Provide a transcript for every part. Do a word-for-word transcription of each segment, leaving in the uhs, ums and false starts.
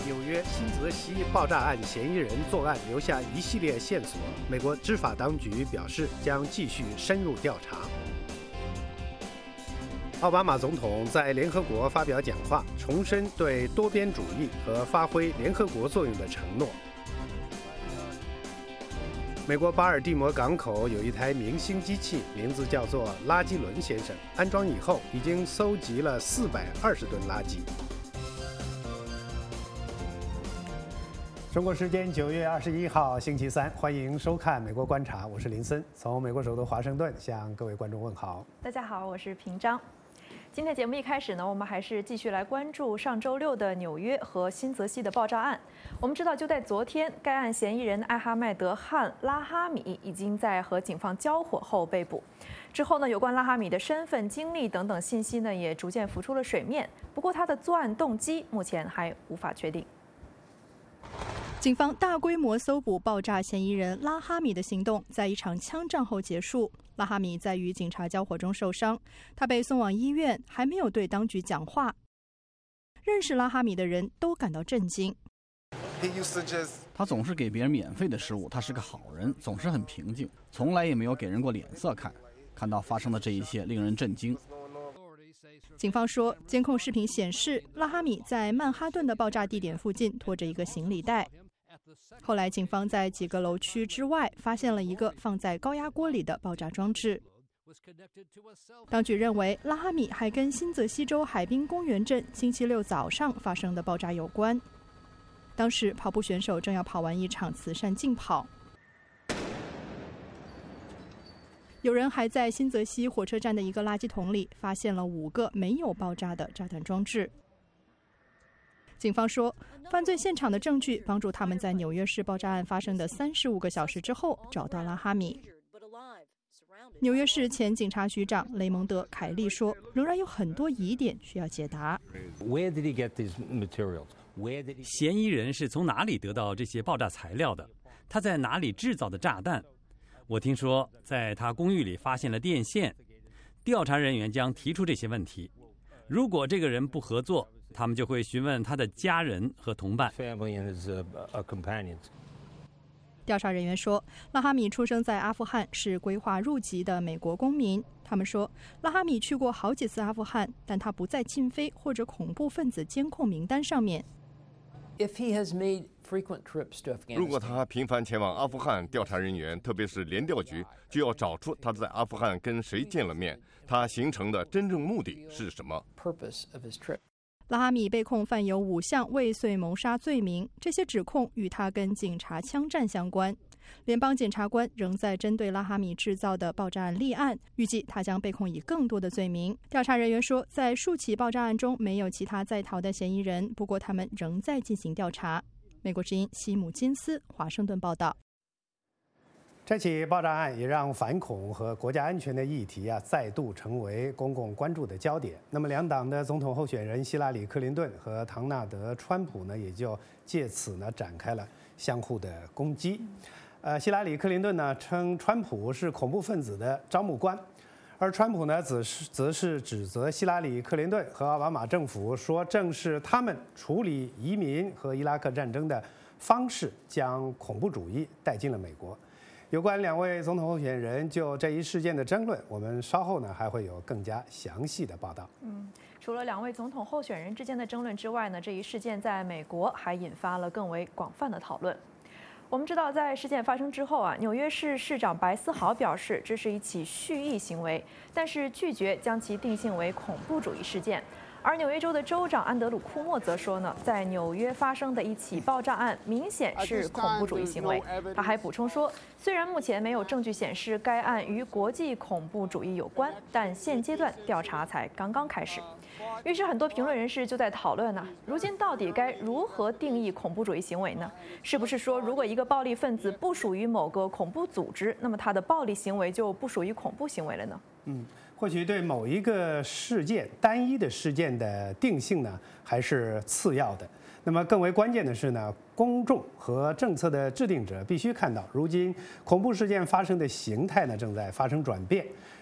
纽约新泽西爆炸案嫌疑人作案留下一系列线索，美国执法当局表示将继续深入调查。奥巴马总统在联合国发表讲话，重申对多边主义和发挥联合国作用的承诺。美国巴尔的摩港口有一台明星机器，名字叫做垃圾轮先生，安装以后已经搜集了四百二十吨垃圾。中国时间九月二十一号星期三，欢迎收看《美国观察》，我是林森，从美国首都华盛顿向各位观众问好。 大家好，我是平章。今天节目一开始呢，我们还是继续来关注上周六的纽约和新泽西的爆炸案。我们知道，就在昨天，该案嫌疑人艾哈迈德·汗·拉哈米已经在和警方交火后被捕。之后呢，有关拉哈米的身份、经历等等信息呢，也逐渐浮出了水面。不过，他的作案动机目前还无法确定。 警方大规模搜捕爆炸嫌疑人拉哈米的行动在一场枪战后结束。拉哈米在与警察交火中受伤，他被送往医院，还没有对当局讲话。认识拉哈米的人都感到震惊。 他总是给别人免费的食物，他是个好人，总是很平静，从来也没有给人过脸色看。看到发生的这一切，令人震惊。 警方说，监控视频显示，拉哈米在曼哈顿的爆炸地点附近拖着一个行李袋。后来，警方在几个楼区之外发现了一个放在高压锅里的爆炸装置。当局认为，拉哈米还跟新泽西州海滨公园镇星期六早上发生的爆炸有关。当时，跑步选手正要跑完一场慈善竞跑。有人还在新泽西火车站的一个垃圾桶里发现了五个没有爆炸的炸弹装置。警方说，犯罪现场的证据帮助他们在纽约市爆炸案发生的三十五个小时之后找到拉哈米。纽约市前警察局长雷蒙德·凯利说，仍然有很多疑点需要解答。 嫌疑人是从哪里得到这些爆炸材料的？他在哪里制造的炸弹？我听说在他公寓里发现了电线。调查人员将提出这些问题。如果这个人不合作，他们就会询问他的家人和同伴。 调查人员说，拉哈米出生在阿富汗，是规划入籍的美国公民。他们说，拉哈米去过好几次阿富汗，但他不在禁飞或者恐怖分子监控名单上面。 如果他频繁前往阿富汗，调查人员，特别是联调局，就要找出他在阿富汗跟谁见了面，他行程的真正目的是什么。 拉哈米被控犯有五项未遂谋杀罪名，这些指控与他跟警察枪战相关。联邦检察官仍在针对拉哈米制造的爆炸案立案，预计他将被控以更多的罪名。调查人员说，在数起爆炸案中没有其他在逃的嫌疑人，不过他们仍在进行调查。美国之音西姆金斯华盛顿报道。 这起爆炸案也让反恐和国家安全的议题啊再度成为公共关注的焦点。那么，两党的总统候选人希拉里·克林顿和唐纳德·川普呢，也就借此呢展开了相互的攻击。呃，希拉里·克林顿呢称川普是恐怖分子的招募官，而川普呢则是则是指责希拉里·克林顿和奥巴马政府说，正是他们处理移民和伊拉克战争的方式将恐怖主义带进了美国。有关两位总统候选人就这一事件的争论，我们稍后呢还会有更加详细的报道。 嗯，除了两位总统候选人之间的争论之外呢，这一事件在美国还引发了更为广泛的讨论。我们知道，在事件发生之后啊，纽约市市长白思豪表示这是一起蓄意行为，但是拒绝将其定性为恐怖主义事件。而纽约州的州长安德鲁·库莫则说呢，在纽约发生的一起爆炸案明显是恐怖主义行为。他还补充说，虽然目前没有证据显示该案与国际恐怖主义有关，但现阶段调查才刚刚开始。于是，很多评论人士就在讨论呢，如今到底该如何定义恐怖主义行为呢？是不是说，如果一个暴力分子不属于某个恐怖组织，那么他的暴力行为就不属于恐怖行为了呢？ 嗯。或许对某一个事件、单一的事件的定性呢，还是次要的。那么更为关键的是呢，公众和政策的制定者必须看到，如今恐怖事件发生的形态呢正在发生转变。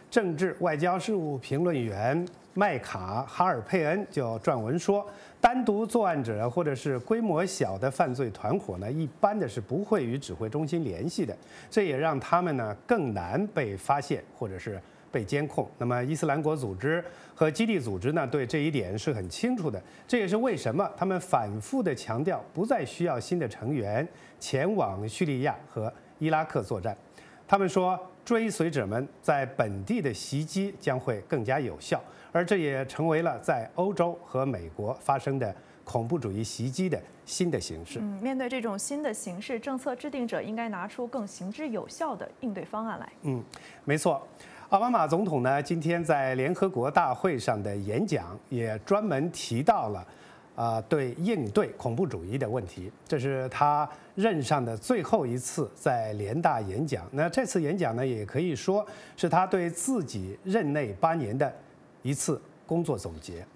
政治外交事务评论员麦卡哈尔佩恩就撰文说，单独作案者或者是规模小的犯罪团伙呢，一般的是不会与指挥中心联系的，这也让他们呢更难被发现或者是被监控。那么伊斯兰国组织和基地组织呢，对这一点是很清楚的，这也是为什么他们反复的强调不再需要新的成员前往叙利亚和伊拉克作战。他们说，追随者们在本地的袭击将会更加有效，而这也成为了在欧洲和美国发生的恐怖主义袭击的新的形式。 嗯，面对这种新的形势，政策制定者应该拿出更行之有效的应对方案来。 嗯，没错。奥巴马总统呢，今天在联合国大会上的演讲也专门提到了，呃，对应对恐怖主义的问题。这是他任上的最后一次在联大演讲。那这次演讲呢，也可以说是他对自己任内八年的一次工作总结。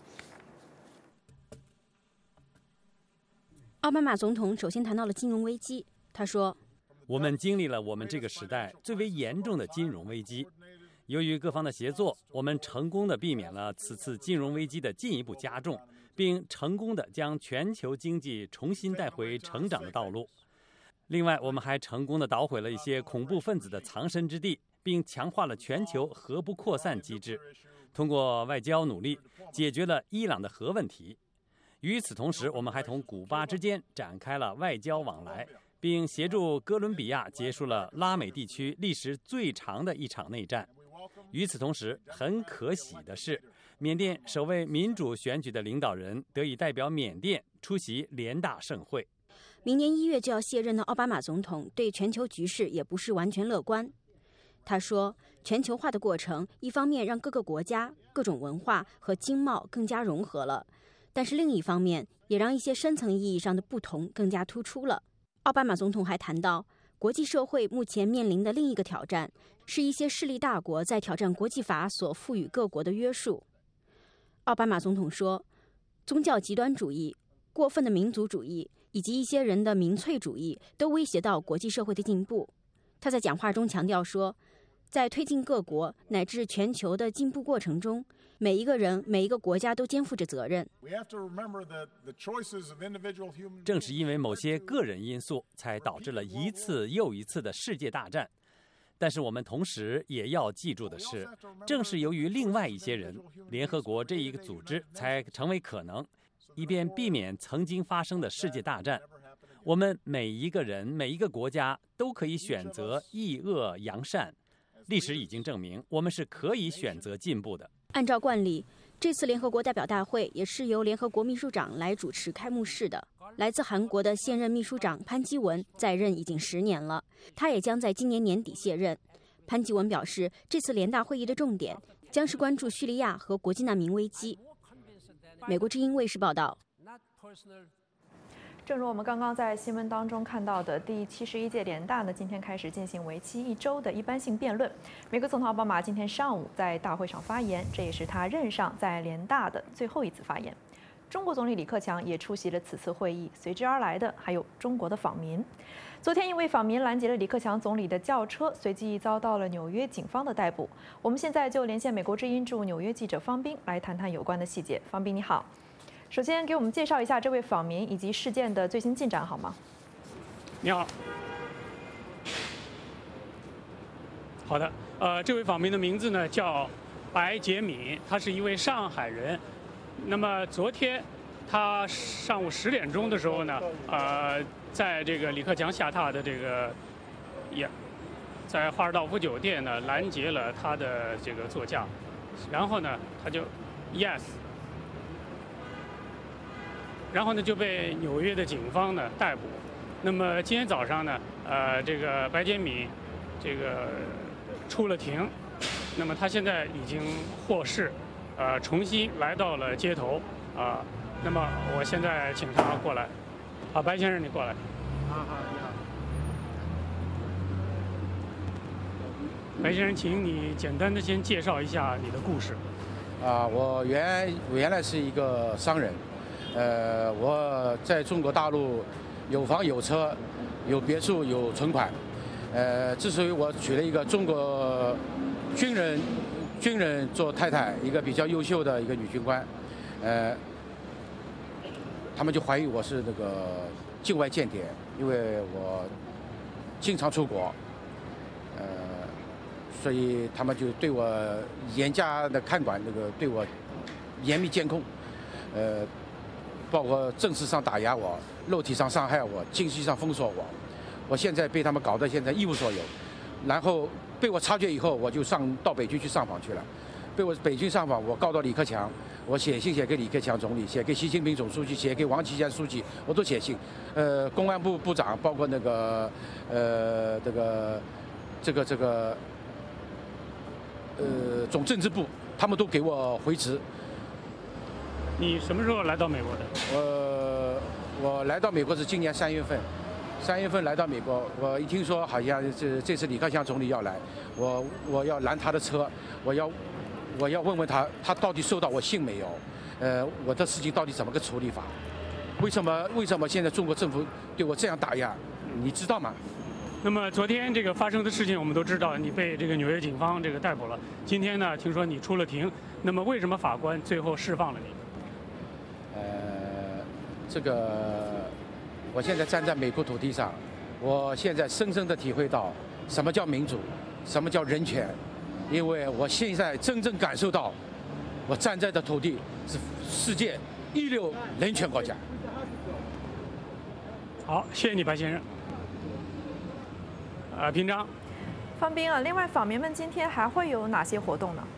奥巴马总统首先谈到了金融危机，他说：“ 我们经历了我们这个时代最为严重的金融危机。由于各方的协作，我们成功地避免了此次金融危机的进一步加重，并成功地将全球经济重新带回成长的道路。另外，我们还成功地捣毁了一些恐怖分子的藏身之地，并强化了全球核不扩散机制。通过外交努力，解决了伊朗的核问题。与此同时，我们还同古巴之间展开了外交往来，并协助哥伦比亚结束了拉美地区历时最长的一场内战。与此同时，很可喜的是，缅甸首位民主选举的领导人得以代表缅甸出席联大盛会。 明年一月就要卸任的奥巴马总统对全球局势也不是完全乐观。他说，全球化的过程一方面让各个国家、各种文化和经贸更加融合了，但是另一方面也让一些深层意义上的不同更加突出了。奥巴马总统还谈到，国际社会目前面临的另一个挑战是一些势力大国在挑战国际法所赋予各国的约束。奥巴马总统说，宗教极端主义、过分的民族主义以及一些人的民粹主义都威胁到国际社会的进步。他在讲话中强调说，在推进各国乃至全球的进步过程中，每一个人、每一个国家都肩负着责任。 正是因为某些个人因素，才导致了一次又一次的世界大战。但是我们同时也要记住的是，正是由于另外一些人，联合国这一个组织才成为可能，以便避免曾经发生的世界大战。我们每一个人、每一个国家都可以选择抑恶扬善。历史已经证明，我们是可以选择进步的。 按照惯例，这次联合国代表大会也是由联合国秘书长来主持开幕式的。来自韩国的现任秘书长潘基文在任已经十年了，他也将在今年年底卸任。潘基文表示，这次联大会议的重点将是关注叙利亚和国际难民危机。美国之音卫视报道。 正如我们刚刚在新闻当中看到的，第七十一届联大呢，今天开始进行为期一周的一般性辩论。美国总统奥巴马今天上午在大会上发言，这也是他任上在联大的最后一次发言。中国总理李克强也出席了此次会议，随之而来的还有中国的访民。昨天，一位访民拦截了李克强总理的轿车，随即遭到了纽约警方的逮捕。我们现在就连线美国之音驻纽约记者方斌来谈谈有关的细节。方斌，你好。首先给我们介绍一下这位访民以及事件的最新进展好吗？ 你好。好的，呃，这位访民的名字呢叫白洁敏，他是一位上海人。那么昨天他上午十点钟的时候呢，呃，在这个李克强下榻的这个也在华尔道夫酒店呢拦截了他的这个座驾，然后呢他就 yes。然后呢，就被纽约的警方呢逮捕。那么今天早上呢，呃，这个白洁敏，这个出了庭。那么他现在已经获释，呃，重新来到了街头啊、呃。那么我现在请他过来。好，白先生，你过来。啊好，你好。白先生，请你简单的先介绍一下你的故事。 啊，我原我原来是一个商人。呃，我在中国大陆有房有车，有别墅，有存款。呃，之所以我娶了一个中国军人军人做太太，一个比较优秀的一个女军官，呃，他们就怀疑我是那个境外间谍，因为我经常出国，呃，所以他们就对我严加的看管，那个对我严密监控，呃，包括政治上打压我，肉体上伤害我，经济上封锁我。我现在被他们搞得现在一无所有，然后被我察觉以后，我就上到北京去上访去了。被我北京上访，我告到李克强，我写信写给李克强总理，写给习近平总书记，写给王岐山书记，我都写信。呃，公安部部长，包括那个呃这个这个这个呃总政治部，他们都给我回执。 你什么时候来到美国的？ 呃，我来到美国是今年三月份。三月份来到美国，我一听说好像这这次李克强总理要来，我我要拦他的车，我要我要问问他，他到底收到我信没有？呃，我的事情到底怎么个处理法？为什么为什么现在中国政府对我这样打压？你知道吗？ 那么昨天这个发生的事情我们都知道，你被这个纽约警方这个逮捕了。今天呢，听说你出了庭，那么为什么法官最后释放了你？ 呃，这个。我现在站在美国土地上，我现在深深地体会到什么叫民主，什么叫人权，因为我现在真正感受到，我站在的土地是世界一流人权国家。 好，谢谢你，白先生。呃，平章， 方斌啊，另外访民们今天还会有哪些活动呢？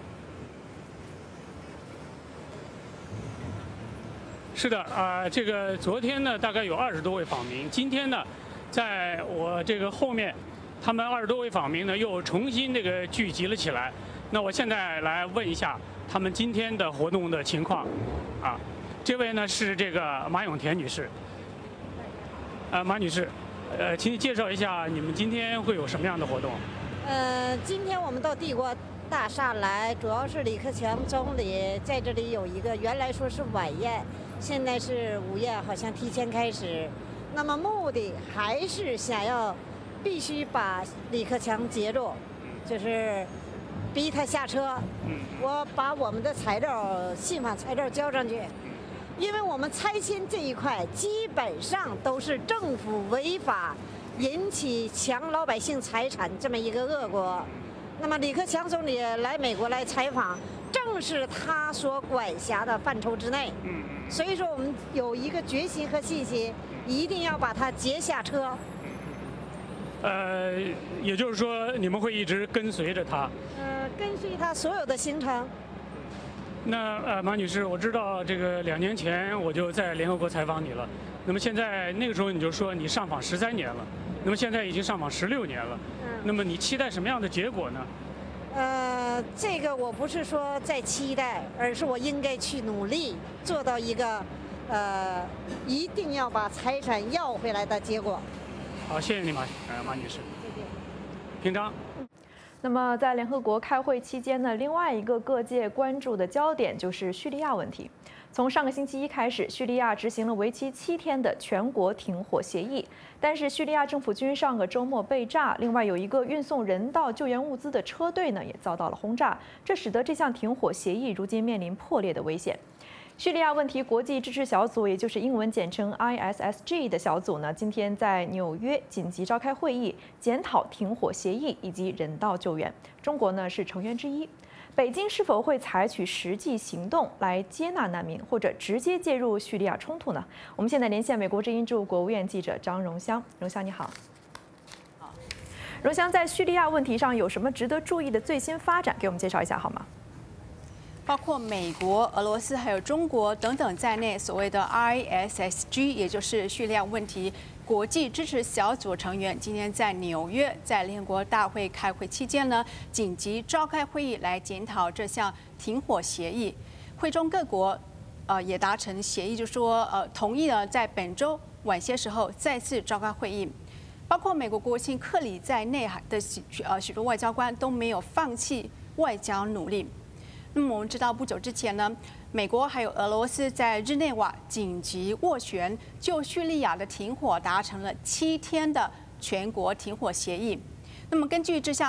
是的，啊、呃，这个昨天呢，大概有二十多位访民。今天呢，在我这个后面，他们二十多位访民呢又重新这个聚集了起来。那我现在来问一下他们今天的活动的情况。啊，这位呢是这个马永田女士。呃，马女士，呃，请你介绍一下你们今天会有什么样的活动？ 呃，今天我们到帝国大厦来，主要是李克强总理在这里有一个，原来说是晚宴。现在是午宴，好像提前开始。那么目的还是想要必须把李克强截住，就是逼他下车。我把我们的材料、信访材料交上去，因为我们拆迁这一块基本上都是政府违法引起抢老百姓财产这么一个恶果。那么李克强总理来美国来采访，正是他所管辖的范畴之内。所以说，我们有一个决心和信心，一定要把他截下车。 呃，也就是说，你们会一直跟随着他。 呃，跟随他所有的行程。 那呃，马女士，我知道这个两年前我就在联合国采访你了。那么现在那个时候你就说你上访十三年了，那么现在已经上访十六年了。嗯。那么你期待什么样的结果呢？ 呃，这个我不是说在期待，而是我应该去努力做到一个，呃，一定要把财产要回来的结果。 好，谢谢你马呃马女士。 谢谢。 平章。 那么在联合国开会期间呢，另外一个各界关注的焦点就是叙利亚问题。从上个星期一开始，叙利亚执行了为期七天的全国停火协议，但是叙利亚政府军上个周末被炸，另外有一个运送人道救援物资的车队呢也遭到了轰炸，这使得这项停火协议如今面临破裂的危险。叙利亚问题国际支持小组，也就是英文简称 I S S G 的小组呢，今天在纽约紧急召开会议，检讨停火协议以及人道救援。中国呢是成员之一。北京是否会采取实际行动来接纳难民，或者直接介入叙利亚冲突呢？我们现在连线美国之音驻国务院记者张荣香。荣香你好。好，荣香，在叙利亚问题上有什么值得注意的最新发展？给我们介绍一下好吗？ 包括美国、俄罗斯还有中国等等在内，所谓的 I S S G， 也就是叙利亚问题国际支持小组成员，今天在纽约在联合国大会开会期间呢，紧急召开会议来检讨这项停火协议。会中各国呃也达成协议，就说呃同意了在本周晚些时候再次召开会议。包括美国国务卿克里在内的许呃许多外交官都没有放弃外交努力。那么我们知道，不久之前呢，美国还有俄罗斯在日内瓦紧急斡旋，就叙利亚的停火达成了七天的全国停火协议。那么根据这项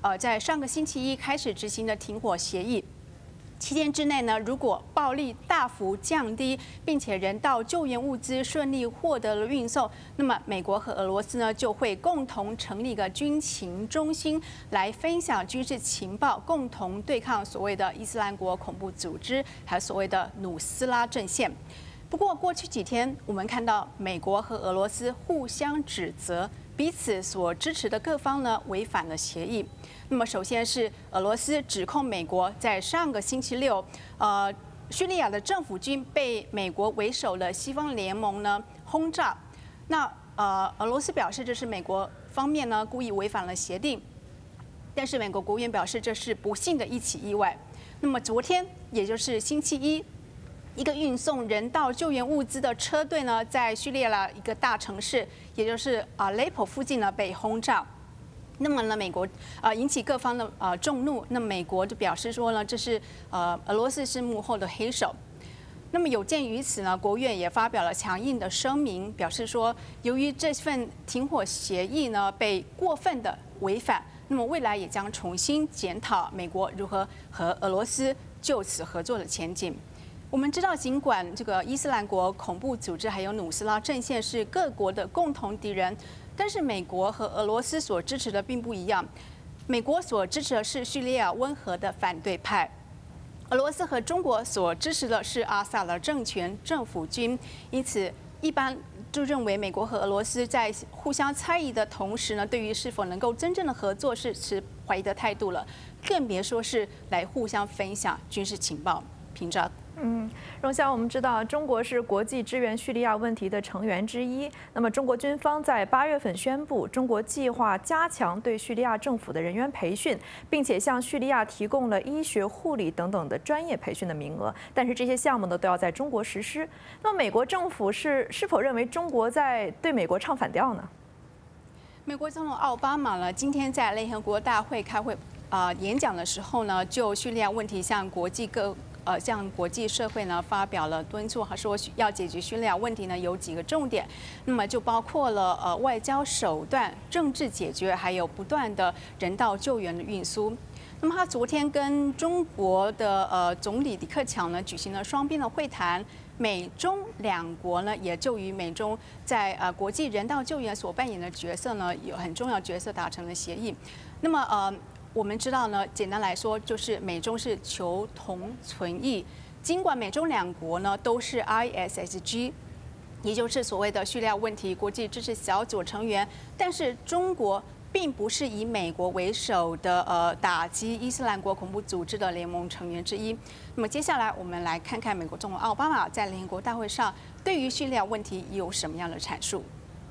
呃在上个星期一开始执行的停火协议。期间之内呢，如果暴力大幅降低，并且人道救援物资顺利获得了运送，那么美国和俄罗斯呢就会共同成立一个军情中心，来分享军事情报，共同对抗所谓的伊斯兰国恐怖组织，还有所谓的努斯拉阵线。不过过去几天，我们看到美国和俄罗斯互相指责，彼此所支持的各方呢违反了协议。那么，首先是俄罗斯指控美国在上个星期六，呃，叙利亚的政府军被美国为首的西方联盟呢轰炸。那呃，俄罗斯表示这是美国方面呢故意违反了协定，但是美国国务院表示这是不幸的一起意外。那么昨天，也就是星期一，一个运送人道救援物资的车队呢，在叙利亚一个大城市，也就是阿雷颇附近呢被轰炸。那么呢，美国呃引起各方的呃众怒。那美国就表示说呢，这是呃俄罗斯是幕后的黑手。那么有鉴于此呢，国务院也发表了强硬的声明，表示说，由于这份停火协议呢被过分的违反，那么未来也将重新检讨美国如何和俄罗斯就此合作的前景。我们知道，尽管这个伊斯兰国恐怖组织还有努斯拉阵线是各国的共同敌人，但是美国和俄罗斯所支持的并不一样。美国所支持的是叙利亚温和的反对派，俄罗斯和中国所支持的是阿萨德政权政府军。因此，一般就认为美国和俄罗斯在互相猜疑的同时呢，对于是否能够真正的合作是持怀疑的态度了，更别说是来互相分享军事情报。屏障。 嗯，荣翔，我们知道中国是国际支援叙利亚问题的成员之一。那么，中国军方在八月份宣布，中国计划加强对叙利亚政府的人员培训，并且向叙利亚提供了医学、护理等等的专业培训的名额。但是这些项目呢，都要在中国实施。那么，美国政府是是否认为中国在对美国唱反调呢？ 美国总统奥巴马呢，今天在联合国大会开会啊、呃、演讲的时候呢，就叙利亚问题向国际各。呃，向国际社会呢发表了敦促，他说要解决叙利亚问题呢有几个重点，那么就包括了呃外交手段、政治解决，还有不断的人道救援的运输。那么他昨天跟中国的呃总理李克强呢举行了双边的会谈，美中两国呢也就于美中在呃国际人道救援所扮演的角色呢有很重要角色达成了协议。那么呃。我们知道呢，简单来说就是美中是求同存异。尽管美中两国呢都是 I S S G， 也就是所谓的叙利亚问题国际支持小组成员，但是中国并不是以美国为首的呃打击伊斯兰国恐怖组织的联盟成员之一。那么接下来我们来看看美国总统奥巴马在联合国大会上对于叙利亚问题有什么样的阐述。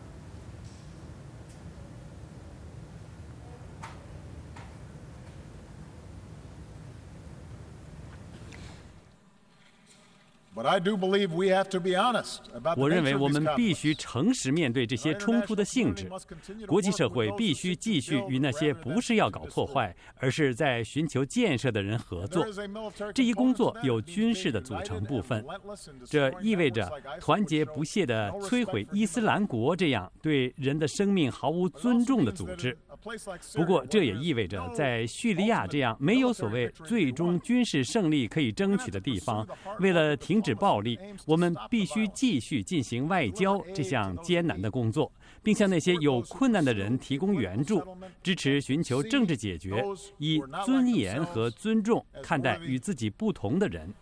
我认为我们必须诚实面对这些冲突的性质。国际社会必须继续与那些不是要搞破坏，而是在寻求建设的人合作。这一工作有军事的组成部分，这意味着团结不懈地摧毁伊斯兰国这样对人的生命毫无尊重的组织。不过，这也意味着在叙利亚这样没有所谓最终军事胜利可以争取的地方，为了停止暴力，我们必须继续进行外交这项艰难的工作，并向那些有困难的人提供援助，支持寻求政治解决，以尊严和尊重看待与自己不同的人。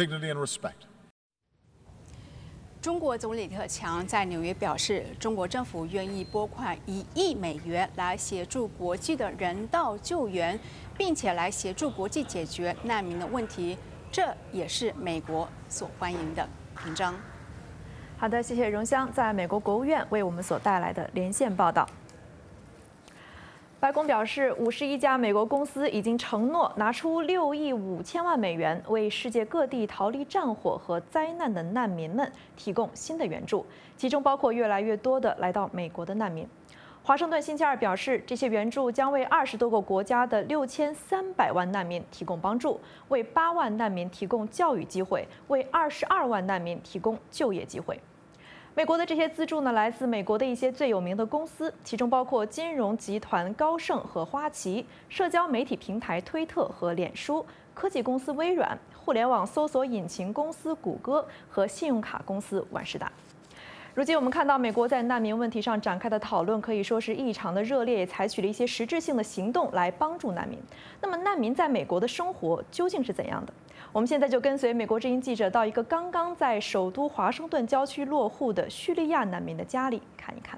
中国总理李克强在纽约表示，中国政府愿意拨款一亿美元来协助国际的人道救援，并且来协助国际解决难民的问题，这也是美国所欢迎的。屏障。 好的，谢谢荣湘在美国国务院为我们所带来的连线报道。白宫表示，五十一家美国公司已经承诺拿出六亿五千万美元，为世界各地逃离战火和灾难的难民们提供新的援助，其中包括越来越多的来到美国的难民。华盛顿星期二表示，这些援助将为二十多个国家的六千三百万难民提供帮助，为八万难民提供教育机会，为二十二万难民提供就业机会。 美国的这些资助呢，来自美国的一些最有名的公司，其中包括金融集团高盛和花旗、社交媒体平台推特和脸书、科技公司微软、互联网搜索引擎公司谷歌和信用卡公司万事达。如今我们看到，美国在难民问题上展开的讨论可以说是异常的热烈，也采取了一些实质性的行动来帮助难民。那么，难民在美国的生活究竟是怎样的？我们现在就跟随美国之音记者到一个刚刚在首都华盛顿郊区落户的叙利亚难民的家里看一看。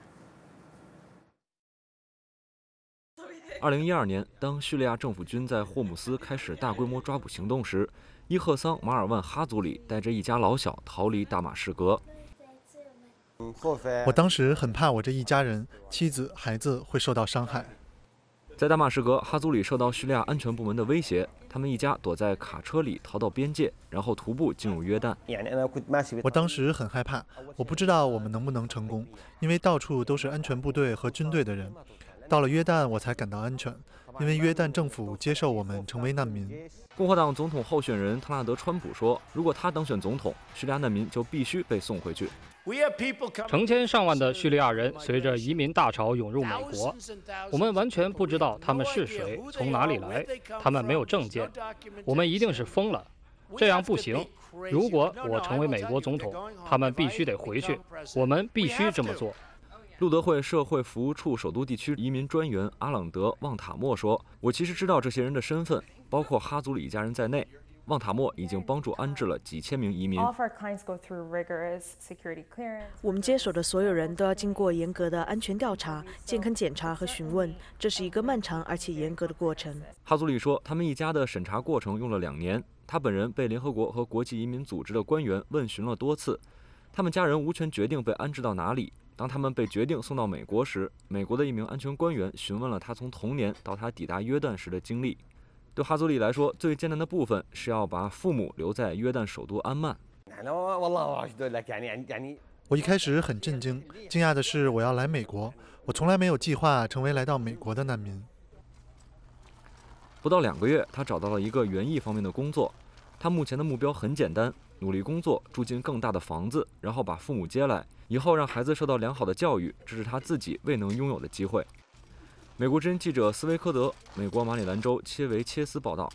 二零一二年，当叙利亚政府军在霍姆斯开始大规模抓捕行动时，伊赫桑·马尔万·哈祖里带着一家老小逃离大马士革。 我当时很怕我这一家人、妻子、孩子会受到伤害。 在大马士革，哈祖里受到叙利亚安全部门的威胁，他们一家躲在卡车里逃到边界，然后徒步进入约旦。 我当时很害怕，我不知道我们能不能成功，因为到处都是安全部队和军队的人。到了约旦，我才感到安全，因为约旦政府接受我们成为难民。 共和党总统候选人特纳德·川普说，如果他当选总统，叙利亚难民就必须被送回去。 成千上万的叙利亚人随着移民大潮涌入美国，我们完全不知道他们是谁，从哪里来，他们没有证件，我们一定是疯了，这样不行。如果我成为美国总统，他们必须得回去，我们必须这么做。 路德会社会服务处首都地区移民专员阿朗德·旺塔莫说，我其实知道这些人的身份，包括哈祖里一家人在内。旺塔莫已经帮助安置了几千名移民。 我们接手的所有人都要经过严格的安全调查、健康检查和询问，这是一个漫长而且严格的过程。 哈祖里说，他们一家的审查过程用了两年，他本人被联合国和国际移民组织的官员问询了多次，他们家人无权决定被安置到哪里。当他们被决定送到美国时，美国的一名安全官员询问了他从童年到他抵达约旦时的经历。对哈祖里来说，最艰难的部分是要把父母留在约旦首都安曼。 我一开始很震惊，惊讶的是我要来美国，我从来没有计划成为来到美国的难民。 不到两个月，他找到了一个园艺方面的工作。他目前的目标很简单，努力工作，住进更大的房子，然后把父母接来，以后让孩子受到良好的教育，这是他自己未能拥有的机会。美国之音记者斯威科德，美国马里兰州切维切斯报道。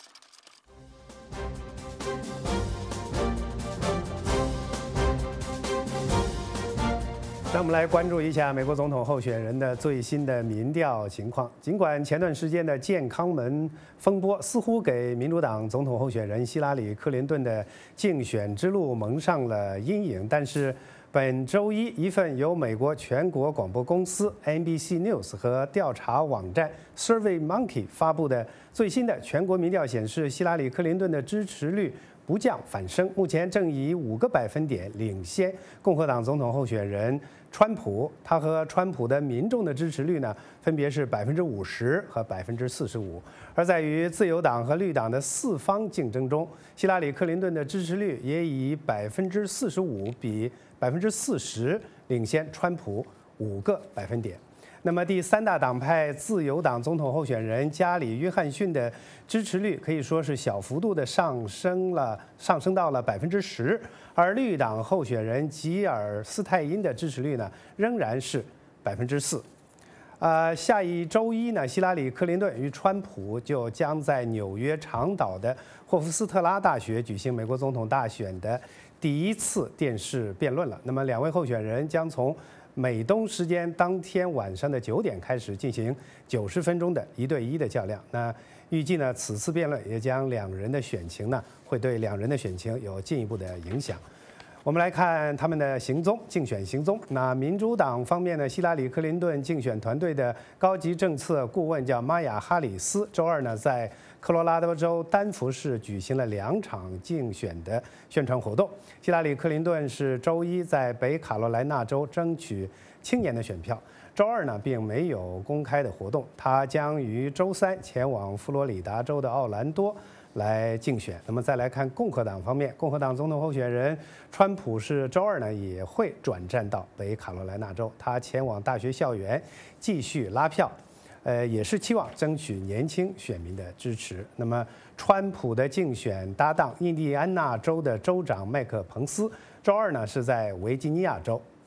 让我们来关注一下美国总统候选人的最新的民调情况。尽管前段时间的健康门风波似乎给民主党总统候选人希拉里·克林顿的竞选之路蒙上了阴影，但是本周一，一份由美国全国广播公司 N B C News 和调查网站 SurveyMonkey 发布的最新的全国民调显示，希拉里·克林顿的支持率不降反升，目前正以五个百分点领先共和党总统候选人川普。他和川普的民众的支持率呢，分别是百分之五十和百分之四十五。而在于自由党和绿党的四方竞争中，希拉里·克林顿的支持率也以百分之四十五比百分之四十领先川普五个百分点。那么第三大党派自由党总统候选人加里·约翰逊的支持率可以说是小幅度的上升了，上升到了百分之十，而绿党候选人吉尔斯泰因的支持率呢仍然是百分之四。呃，下一周一呢，希拉里·克林顿与川普就将在纽约长岛的霍夫斯特拉大学举行美国总统大选的第一次电视辩论了。那么两位候选人将从美东时间当天晚上的九点开始进行九十分钟的一对一的较量。那预计呢，此次辩论也将两人的选情呢，会对两人的选情有进一步的影响。我们来看他们的行踪，竞选行踪。那民主党方面呢，希拉里·克林顿竞选团队的高级政策顾问叫玛雅·哈里斯，周二呢在科罗拉多州丹佛市举行了两场竞选的宣传活动。希拉里·克林顿是周一在北卡罗来纳州争取青年的选票，周二呢并没有公开的活动，他将于周三前往佛罗里达州的奥兰多来竞选。那么再来看共和党方面，共和党总统候选人川普是周二呢也会转战到北卡罗来纳州，他前往大学校园继续拉票，呃，也是期望争取年轻选民的支持。那么川普的竞选搭档印第安纳州的州长麦克彭斯，周二呢是在维吉尼亚州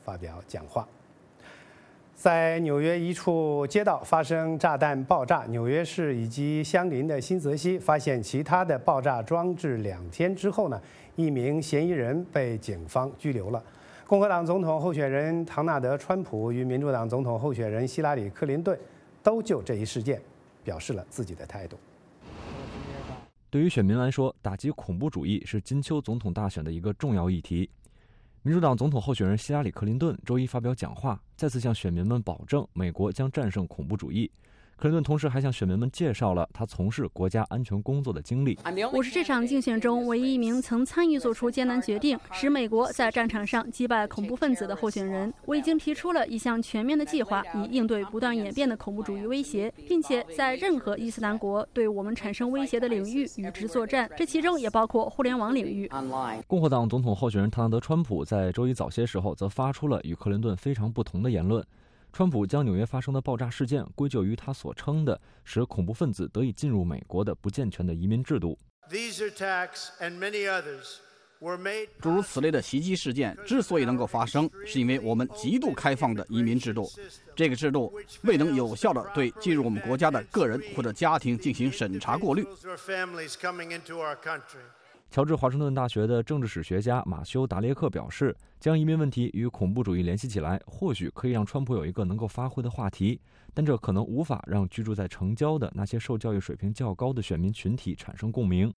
发表讲话。在纽约一处街道发生炸弹爆炸，纽约市以及相邻的新泽西发现其他的爆炸装置。两天之后呢，一名嫌疑人被警方拘留了。共和党总统候选人唐纳德·川普与民主党总统候选人希拉里·克林顿都就这一事件表示了自己的态度。 对于选民来说，打击恐怖主义是金秋总统大选的一个重要议题。民主党总统候选人希拉里·克林顿周一发表讲话，再次向选民们保证美国将战胜恐怖主义。克林顿同时还向选民们介绍了他从事国家安全工作的经历。 我是这场竞选中唯一一名曾参与做出艰难决定，使美国在战场上击败恐怖分子的候选人。我已经提出了一项全面的计划，以应对不断演变的恐怖主义威胁，并且在任何伊斯兰国对我们产生威胁的领域与之作战，这其中也包括互联网领域。 共和党总统候选人唐纳德·川普在周一早些时候则发出了与克林顿非常不同的言论。川普将纽约发生的爆炸事件归咎于他所称的使恐怖分子得以进入美国的不健全的移民制度。 诸如此类的袭击事件之所以能够发生，是因为我们极度开放的移民制度，这个制度未能有效地对进入我们国家的个人或者家庭进行审查过滤。 乔治华盛顿大学的政治史学家马修·达列克表示，将移民问题与恐怖主义联系起来，或许可以让川普有一个能够发挥的话题，但这可能无法让居住在城郊的那些受教育水平较高的选民群体产生共鸣。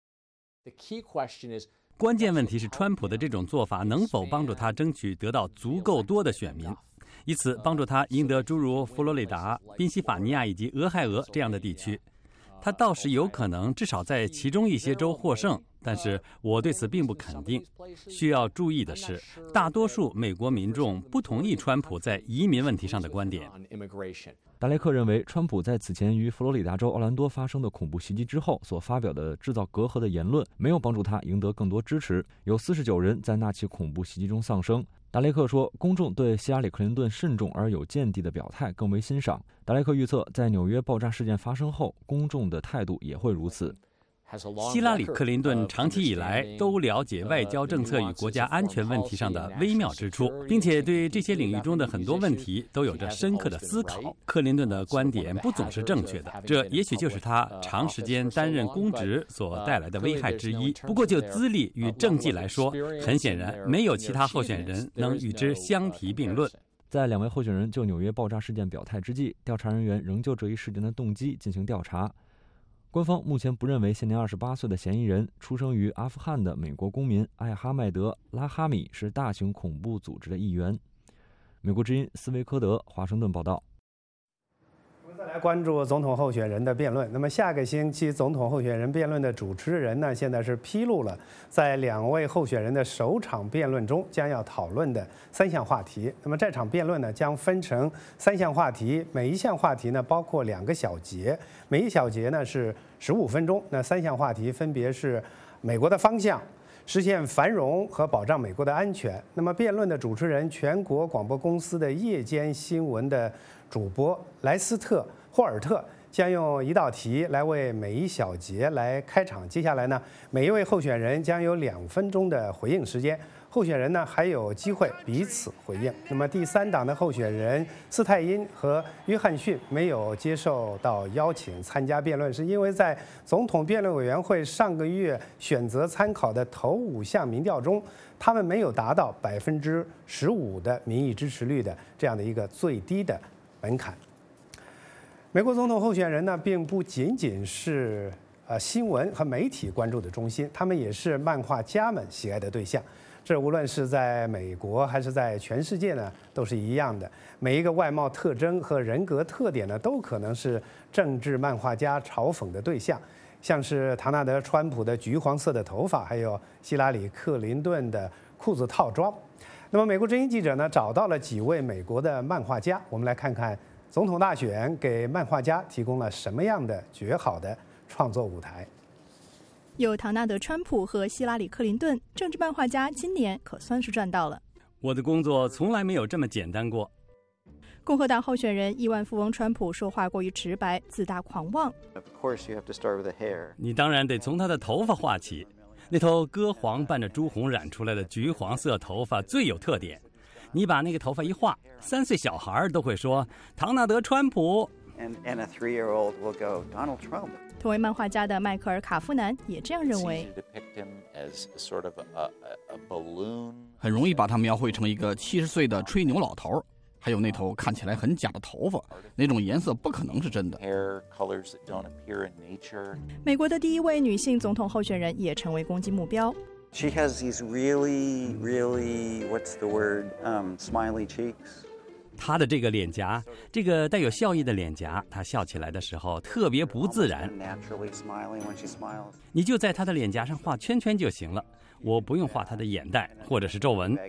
关键问题是，川普的这种做法能否帮助他争取得到足够多的选民，以此帮助他赢得诸如佛罗里达、宾夕法尼亚以及俄亥俄这样的地区。他倒是有可能至少在其中一些州获胜，但是我对此并不肯定。需要注意的是，大多数美国民众不同意川普在移民问题上的观点。 达雷克认为，川普在此前于佛罗里达州奥兰多发生的恐怖袭击之后所发表的制造隔阂的言论，没有帮助他赢得更多支持。有四十九人在那起恐怖袭击中丧生。达雷克说，公众对希拉里·克林顿慎重而有见地的表态更为欣赏。达雷克预测，在纽约爆炸事件发生后，公众的态度也会如此。 希拉里·克林顿长期以来都了解外交政策与国家安全问题上的微妙之处，并且对这些领域中的很多问题都有着深刻的思考。克林顿的观点不总是正确的，这也许就是他长时间担任公职所带来的危害之一。不过就资历与政绩来说，很显然没有其他候选人能与之相提并论。 在两位候选人就纽约爆炸事件表态之际，调查人员仍就这一事件的动机进行调查。官方目前不认为现年二十八岁的嫌疑人出生于阿富汗的美国公民艾哈迈德·拉哈米是大型恐怖组织的一员。美国之音斯维科德华盛顿报道。 我们再来关注总统候选人的辩论。那么下个星期总统候选人辩论的主持人呢，现在是披露了在两位候选人的首场辩论中将要讨论的三项话题。那么这场辩论呢将分成三项话题，每一项话题呢包括两个小节，每一小节呢是十五分钟。那三项话题分别是美国的方向、实现繁荣和保障美国的安全。那么辩论的主持人，全国广播公司的夜间新闻的主播莱斯特·霍尔特将用一道题来为每一小节来开场。接下来呢，每一位候选人将有两分钟的回应时间，候选人呢还有机会彼此回应。那么第三党的候选人斯泰因和约翰逊没有接受到邀请参加辩论，是因为在总统辩论委员会上个月选择参考的头五项民调中，他们没有达到百分之十五的民意支持率的这样的一个最低的门槛。美国总统候选人呢，并不仅仅是呃新闻和媒体关注的中心，他们也是漫画家们喜爱的对象。这无论是在美国还是在全世界呢，都是一样的。每一个外貌特征和人格特点呢，都可能是政治漫画家嘲讽的对象，像是唐纳德·川普的橘黄色的头发，还有希拉里·克林顿的裤子套装。那么，美国之音记者呢，找到了几位美国的漫画家，我们来看看总统大选给漫画家提供了什么样的绝好的创作舞台。 有唐纳德·川普和希拉里·克林顿，政治漫画家今年可算是赚到了。 我的工作从来没有这么简单过。 共和党候选人亿万富翁川普说话过于直白，自大狂妄。 你当然得从他的头发画起，那头鸽黄伴着朱红染出来的橘黄色头发最有特点。 你把那个头发一画，三岁小孩都会说唐纳德·川普。 And, and a three-year-old will go, Donald Trump. 同为漫画家的迈克尔·卡夫南也这样认为。 很容易把他描绘成一个七十岁的吹牛老头，还有那头看起来很假的头发，那种颜色不可能是真的。 美国的第一位女性总统候选人也成为攻击目标。 She has these really, really, what's the word, um, smiley cheeks. 她的这个脸颊，这个带有笑意的脸颊，她笑起来的时候特别不自然。你就在她的脸颊上画圈圈就行了，我不用画她的眼袋或者是皱纹。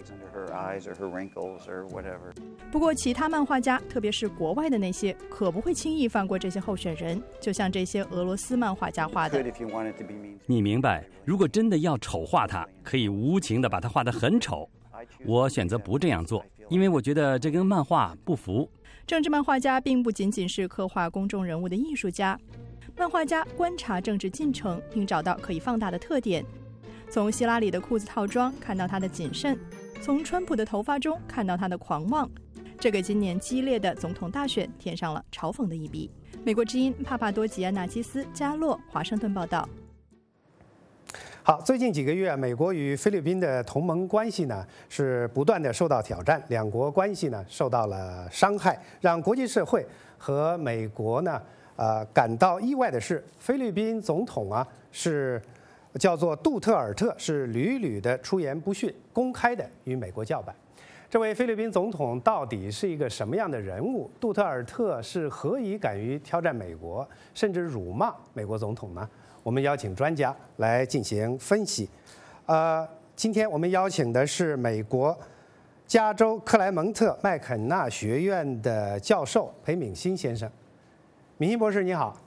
不过，其他漫画家，特别是国外的那些，可不会轻易放过这些候选人，就像这些俄罗斯漫画家画的。 你明白，如果真的要丑化他，可以无情地把他画得很丑。我选择不这样做，因为我觉得这跟漫画不符。 政治漫画家并不仅仅是刻画公众人物的艺术家，漫画家观察政治进程，并找到可以放大的特点。从希拉里的裤子套装看到她的谨慎，从川普的头发中看到他的狂妄，这给今年激烈的总统大选添上了嘲讽的一笔。美国之音帕帕多吉安纳基斯加洛华盛顿报道。 好，最近几个月，美国与菲律宾的同盟关系呢是不断的受到挑战，两国关系呢受到了伤害，让国际社会和美国呢呃感到意外的是，菲律宾总统啊是叫做杜特尔特，是屡屡的出言不逊，公开的与美国叫板。这位菲律宾总统到底是一个什么样的人物？杜特尔特是何以敢于挑战美国，甚至辱骂美国总统呢？我们邀请专家来进行分析。呃，今天我们邀请的是美国加州克莱蒙特麦肯纳学院的教授裴敏欣先生。敏欣博士，你好。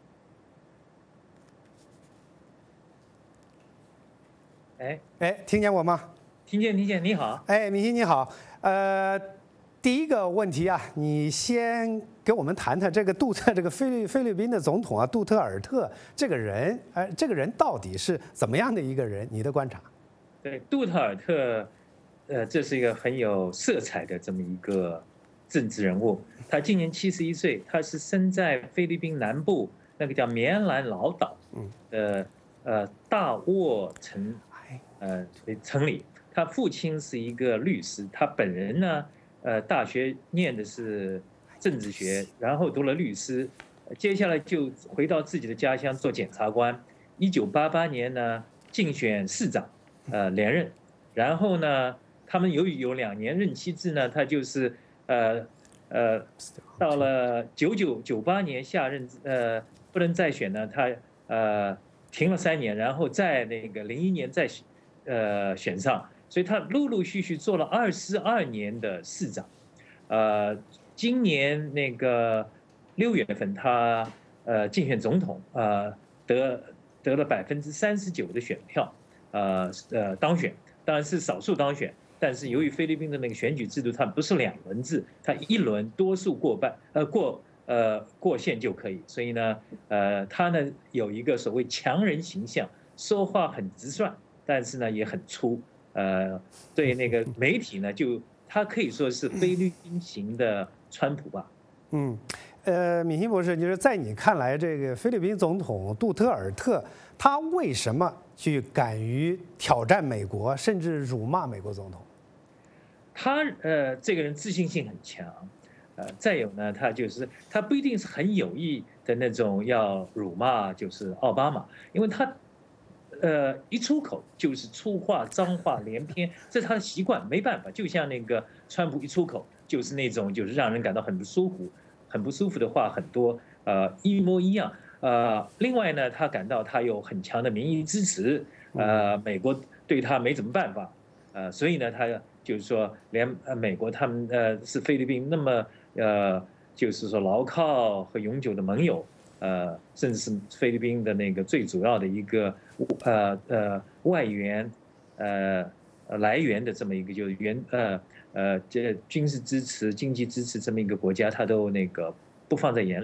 哎哎，听见我吗？ 听见，听见。你好。 哎，敏欣你好。呃，第一个问题啊，你先给我们谈谈这个杜特这个菲律菲律宾的总统啊，杜特尔特这个人，呃，这个人到底是怎么样的一个人？你的观察？ 对，杜特尔特，呃，这是一个很有色彩的这么一个政治人物。他今年七十一岁，他是生在菲律宾南部那个叫棉兰老岛的呃大沃城呃城里。他父亲是一个律师，他本人呢，呃，大学念的是政治学，然后读了律师，接下来就回到自己的家乡做检察官。一九八八年呢，竞选市长，呃，连任。然后呢，他们由于有两年任期制呢，他就是呃呃，到了九九九八年下任，呃，不能再选呢，他呃停了三年，然后在那个零一年再呃选上。所以他陆陆续续做了二十二年的市长，呃，今年那个六月份他呃竞选总统，呃得得了百分之三十九的选票，呃呃当选，当然是少数当选，但是由于菲律宾的那个选举制度，它不是两轮制，它一轮多数过半，呃过呃过线就可以，所以呢，呃他呢有一个所谓强人形象，说话很直率，但是呢也很粗。呃，对那个媒体呢，就他可以说是菲律宾型的川普吧。 嗯，呃，敏欣博士，就是在你看来，这个菲律宾总统杜特尔特，他为什么去敢于挑战美国，甚至辱骂美国总统？ 他呃，这个人自信心很强，呃，再有呢，他就是他不一定是很有意的那种要辱骂，就是奥巴马，因为他。呃，一出口就是粗话、脏话连篇，这是他的习惯，没办法。就像那个川普一出口就是那种，就是让人感到很不舒服、很不舒服的话很多，呃，一模一样。呃，另外呢，他感到他有很强的民意支持，呃，美国对他没什么办法，呃，所以呢，他就是说，连呃美国他们呃是菲律宾那么呃，就是说牢靠和永久的盟友。呃，甚至是菲律宾的那个最主要的一个呃呃外援呃来源的这么一个就是原呃呃这军事支持、经济支持这么一个国家，他都那个不放在眼里。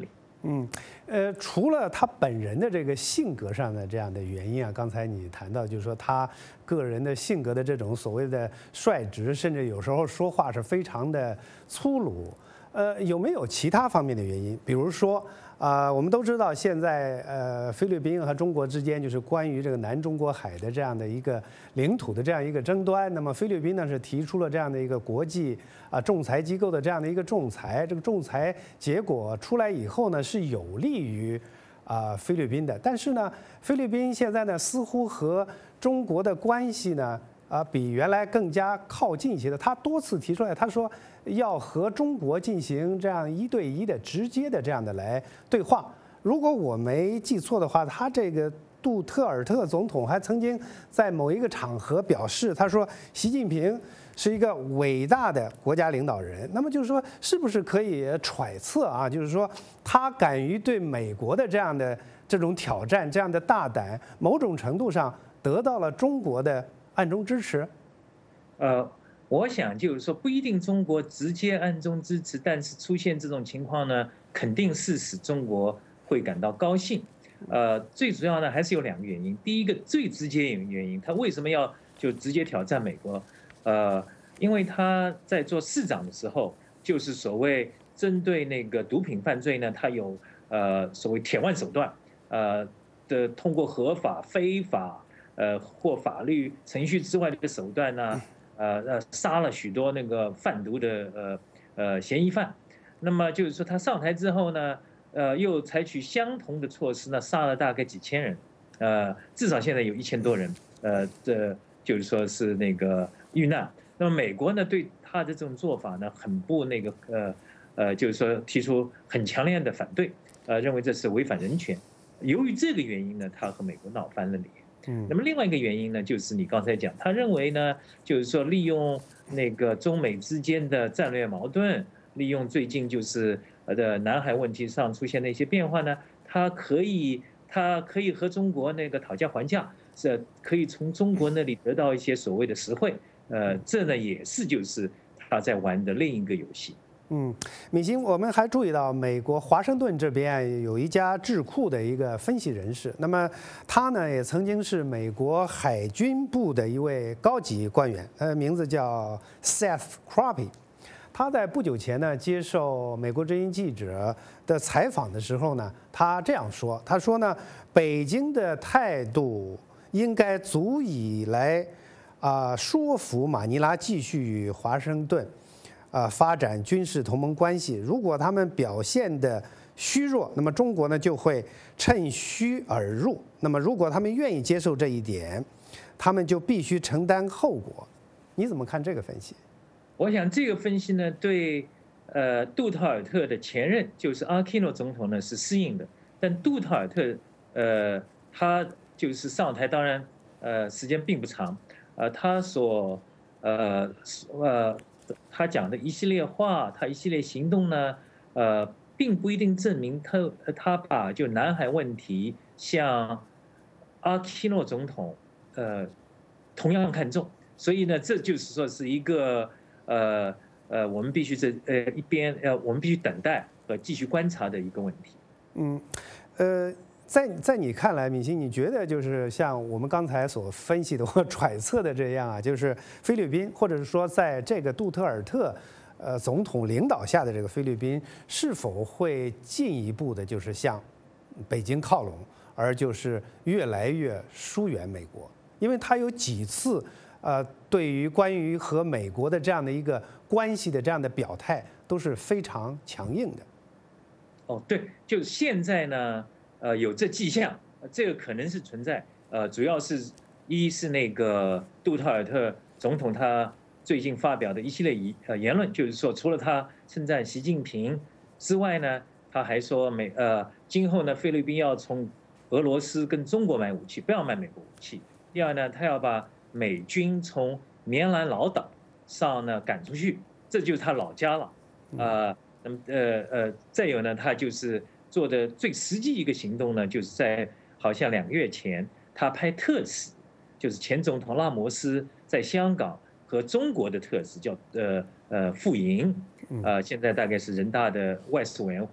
嗯，呃，除了他本人的这个性格上的这样的原因啊，刚才你谈到就是说他个人的性格的这种所谓的率直，甚至有时候说话是非常的粗鲁。呃，有没有其他方面的原因？比如说，啊、呃，我们都知道现在呃菲律宾和中国之间就是关于这个南中国海的这样的一个领土的这样一个争端。那么菲律宾呢是提出了这样的一个国际啊、呃、仲裁机构的这样的一个仲裁，这个仲裁结果出来以后呢是有利于啊、呃、菲律宾的。但是呢，菲律宾现在呢似乎和中国的关系呢啊、呃、比原来更加靠近一些的。他多次提出来，他说要和中国进行这样一对一的直接的这样的来对话。如果我没记错的话，他这个杜特尔特总统还曾经在某一个场合表示，他说习近平是一个伟大的国家领导人。那么就是说，是不是可以揣测啊？就是说，他敢于对美国的这样的这种挑战、这样的大胆，某种程度上得到了中国的暗中支持。 呃。我想就是说，不一定中国直接暗中支持，但是出现这种情况呢，肯定是使中国会感到高兴。呃，最主要呢还是有两个原因。第一个最直接原因，他为什么要就直接挑战美国？呃，因为他在做市长的时候，就是所谓针对那个毒品犯罪呢，他有呃所谓铁腕手段，呃的通过合法、非法呃或法律程序之外的手段呢。呃呃，杀了许多那个贩毒的呃呃嫌疑犯，那么就是说他上台之后呢，呃又采取相同的措施呢，杀了大概几千人，呃至少现在有一千多人，呃这就是说是那个遇难。那么美国呢对他的这种做法呢很不那个呃呃就是说提出很强烈的反对，呃认为这是违反人权。由于这个原因呢，他和美国闹翻了脸。 嗯， 那么另外一个原因呢，就是你刚才讲，他认为呢，就是说利用那个中美之间的战略矛盾，利用最近就是呃的南海问题上出现的一些变化呢，他可以他可以和中国那个讨价还价，是可以从中国那里得到一些所谓的实惠，呃，这呢也是就是他在玩的另一个游戏。 嗯，米星，我们还注意到美国华盛顿这边有一家智库的一个分析人士，那么他呢也曾经是美国海军部的一位高级官员，呃，名字叫 Seth Crappy。他在不久前呢接受美国之音记者的采访的时候呢，他这样说，他说呢，北京的态度应该足以来啊、呃、说服马尼拉继续与华盛顿。啊，发展军事同盟关系，如果他们表现的虚弱，那么中国呢就会趁虚而入。那么如果他们愿意接受这一点，他们就必须承担后果。你怎么看这个分析？ 我想这个分析呢，对呃杜特尔特的前任就是阿基诺总统呢是适应的，但杜特尔特呃他就是上台，当然呃时间并不长，呃他所呃呃。他讲的一系列话，他一系列行动呢，呃，并不一定证明他他把就南海问题像阿基诺总统呃同样看重，所以呢，这就是说是一个呃呃，我们必须这呃一边呃我们必须等待和继续观察的一个问题。 嗯，呃。在在你看来，米星，你觉得就是像我们刚才所分析的或揣测的这样啊，就是菲律宾，或者是说在这个杜特尔特呃总统领导下的这个菲律宾，是否会进一步的，就是向北京靠拢，而就是越来越疏远美国？因为他有几次呃对于关于和美国的这样的一个关系的这样的表态都是非常强硬的。 哦，对，就现在呢。呃，有这迹象，这个可能是存在。呃，主要是一是那个杜特尔特总统他最近发表的一系列言呃言论，就是说，除了他称赞习近平之外呢，他还说美呃今后呢，菲律宾要从俄罗斯跟中国买武器，不要卖美国武器。第二呢，他要把美军从棉兰老岛上呢赶出去，这就是他老家了。呃，那么呃呃，再有呢，他就是。做的最实际一个行动呢，就是在好像两个月前，他派特使，就是前总统拉摩斯在香港和中国的特使叫呃呃傅莹，呃现在大概是人大的外事委员会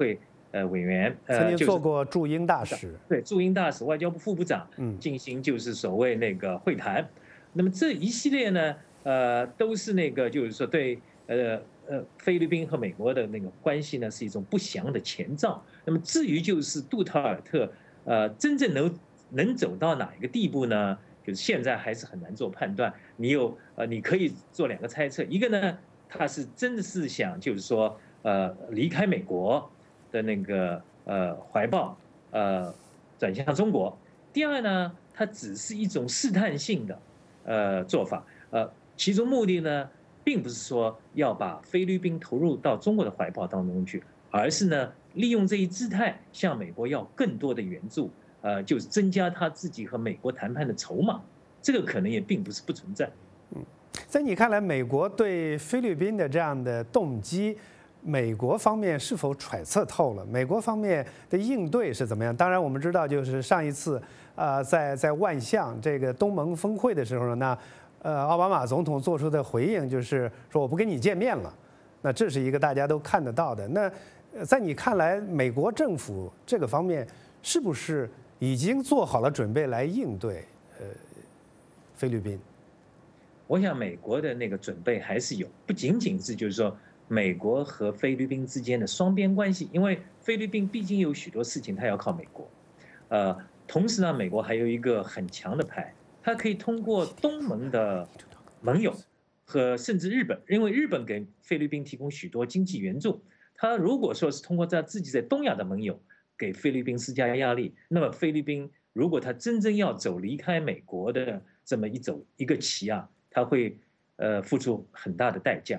呃委员， 曾经做过驻英大使， 对，驻英大使、外交部副部长，嗯，进行就是所谓那个会谈。那么这一系列呢，呃，都是那个就是说对呃呃菲律宾和美国的那个关系呢是一种不祥的前兆。那么至于就是杜特尔特，呃，真正能能走到哪一个地步呢？就是现在还是很难做判断。你有呃，你可以做两个猜测，一个呢，他是真的是想就是说呃离开美国的那个呃怀抱，呃转向中国。第二呢，它只是一种试探性的呃做法，呃，其中目的呢，并不是说要把菲律宾投入到中国的怀抱当中去，而是呢，利用这一姿态向美国要更多的援助，呃，就是增加他自己和美国谈判的筹码，这个可能也并不是不存在。 嗯，在你看来，美国对菲律宾的这样的动机，美国方面是否揣测透了？美国方面的应对是怎么样？当然，我们知道，就是上一次，呃，在在万象这个东盟峰会的时候呢，呃，奥巴马总统做出的回应就是说我不跟你见面了。那这是一个大家都看得到的。那在你看来，美国政府这个方面是不是已经做好了准备来应对呃菲律宾？ 我想美国的那个准备还是有，不仅仅是就是说美国和菲律宾之间的双边关系，因为菲律宾毕竟有许多事情它要靠美国，呃，同时呢，美国还有一个很强的牌，它可以通过东盟的盟友和甚至日本，因为日本给菲律宾提供许多经济援助，它如果说是通过他自己在东亚的盟友给菲律宾施加压力，那么菲律宾如果他真正要走离开美国的这么一走一个棋啊，他会呃付出很大的代价。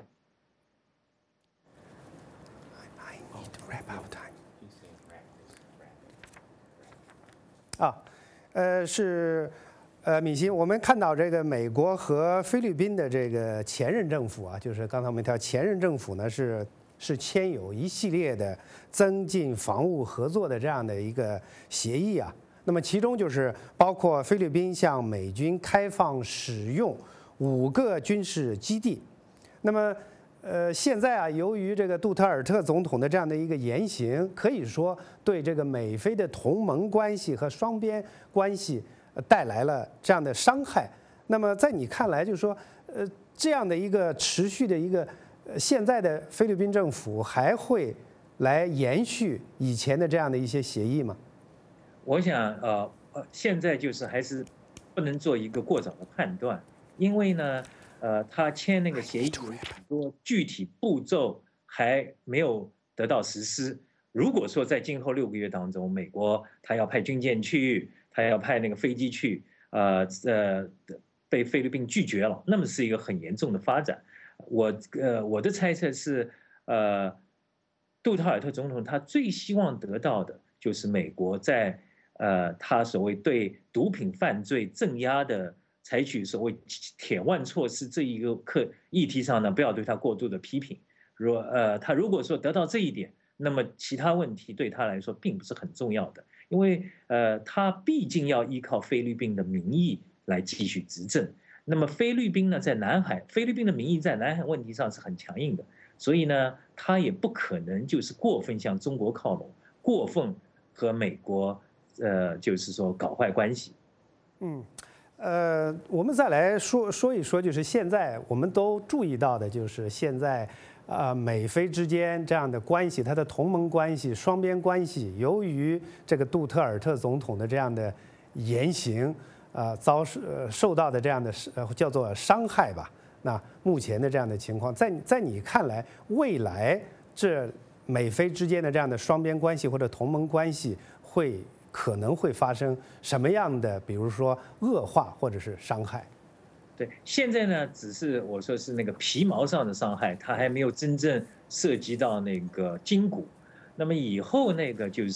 啊，呃是，呃敏欣，我们看到这个美国和菲律宾的这个前任政府啊，就是刚才我们提到前任政府呢是是签有一系列的增进防务合作的这样的一个协议啊。那么其中就是包括菲律宾向美军开放使用五个军事基地。那么呃，现在啊，由于这个杜特尔特总统的这样的一个言行，可以说对这个美菲的同盟关系和双边关系带来了这样的伤害。那么在你看来，就是说，呃，这样的一个持续的一个，呃，现在的菲律宾政府还会来延续以前的这样的一些协议吗？ 我想，呃呃，现在就是还是不能做一个过早的判断，因为呢。呃，他签那个协议有很多具体步骤还没有得到实施。如果说在今后六个月当中，美国他要派军舰去，他要派那个飞机去，呃呃，被菲律宾拒绝了，那么是一个很严重的发展。我呃我的猜测是，呃，杜特尔特总统他最希望得到的就是美国在呃他所谓对毒品犯罪镇压的。采取所谓铁腕措施这一个课议题上呢，不要对他过度的批评。如呃，他如果说得到这一点，那么其他问题对他来说并不是很重要的，因为呃，他毕竟要依靠菲律宾的民意来继续执政。那么菲律宾呢，在南海，菲律宾的民意在南海问题上是很强硬的，所以呢，他也不可能就是过分向中国靠拢，过分和美国呃，就是说搞坏关系。 嗯。呃，我们再来说说一说，就是现在我们都注意到的，就是现在，呃，美菲之间这样的关系，它的同盟关系、双边关系，由于这个杜特尔特总统的这样的言行，呃，遭呃受到的这样的呃叫做伤害吧。那目前的这样的情况，在在你看来，未来这美菲之间的这样的双边关系或者同盟关系会？可能会发生什么样的，比如说恶化或者是伤害？ 对，现在呢，只是我说是那个皮毛上的伤害，它还没有真正涉及到那个筋骨。那么以后那个就是，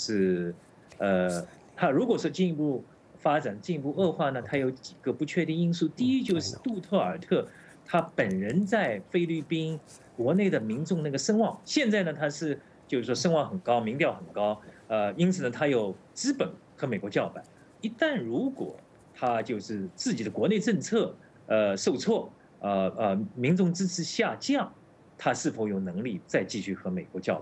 呃，它如果说进一步发展、进一步恶化呢，它有几个不确定因素。第一就是杜特尔特他本人在菲律宾国内的民众那个声望，现在呢他是就是说声望很高，民调很高。呃，因此呢，他有资本和美国叫板。一旦如果他就是自己的国内政策呃受挫，呃呃，民众支持下降，他是否有能力再继续和美国叫板？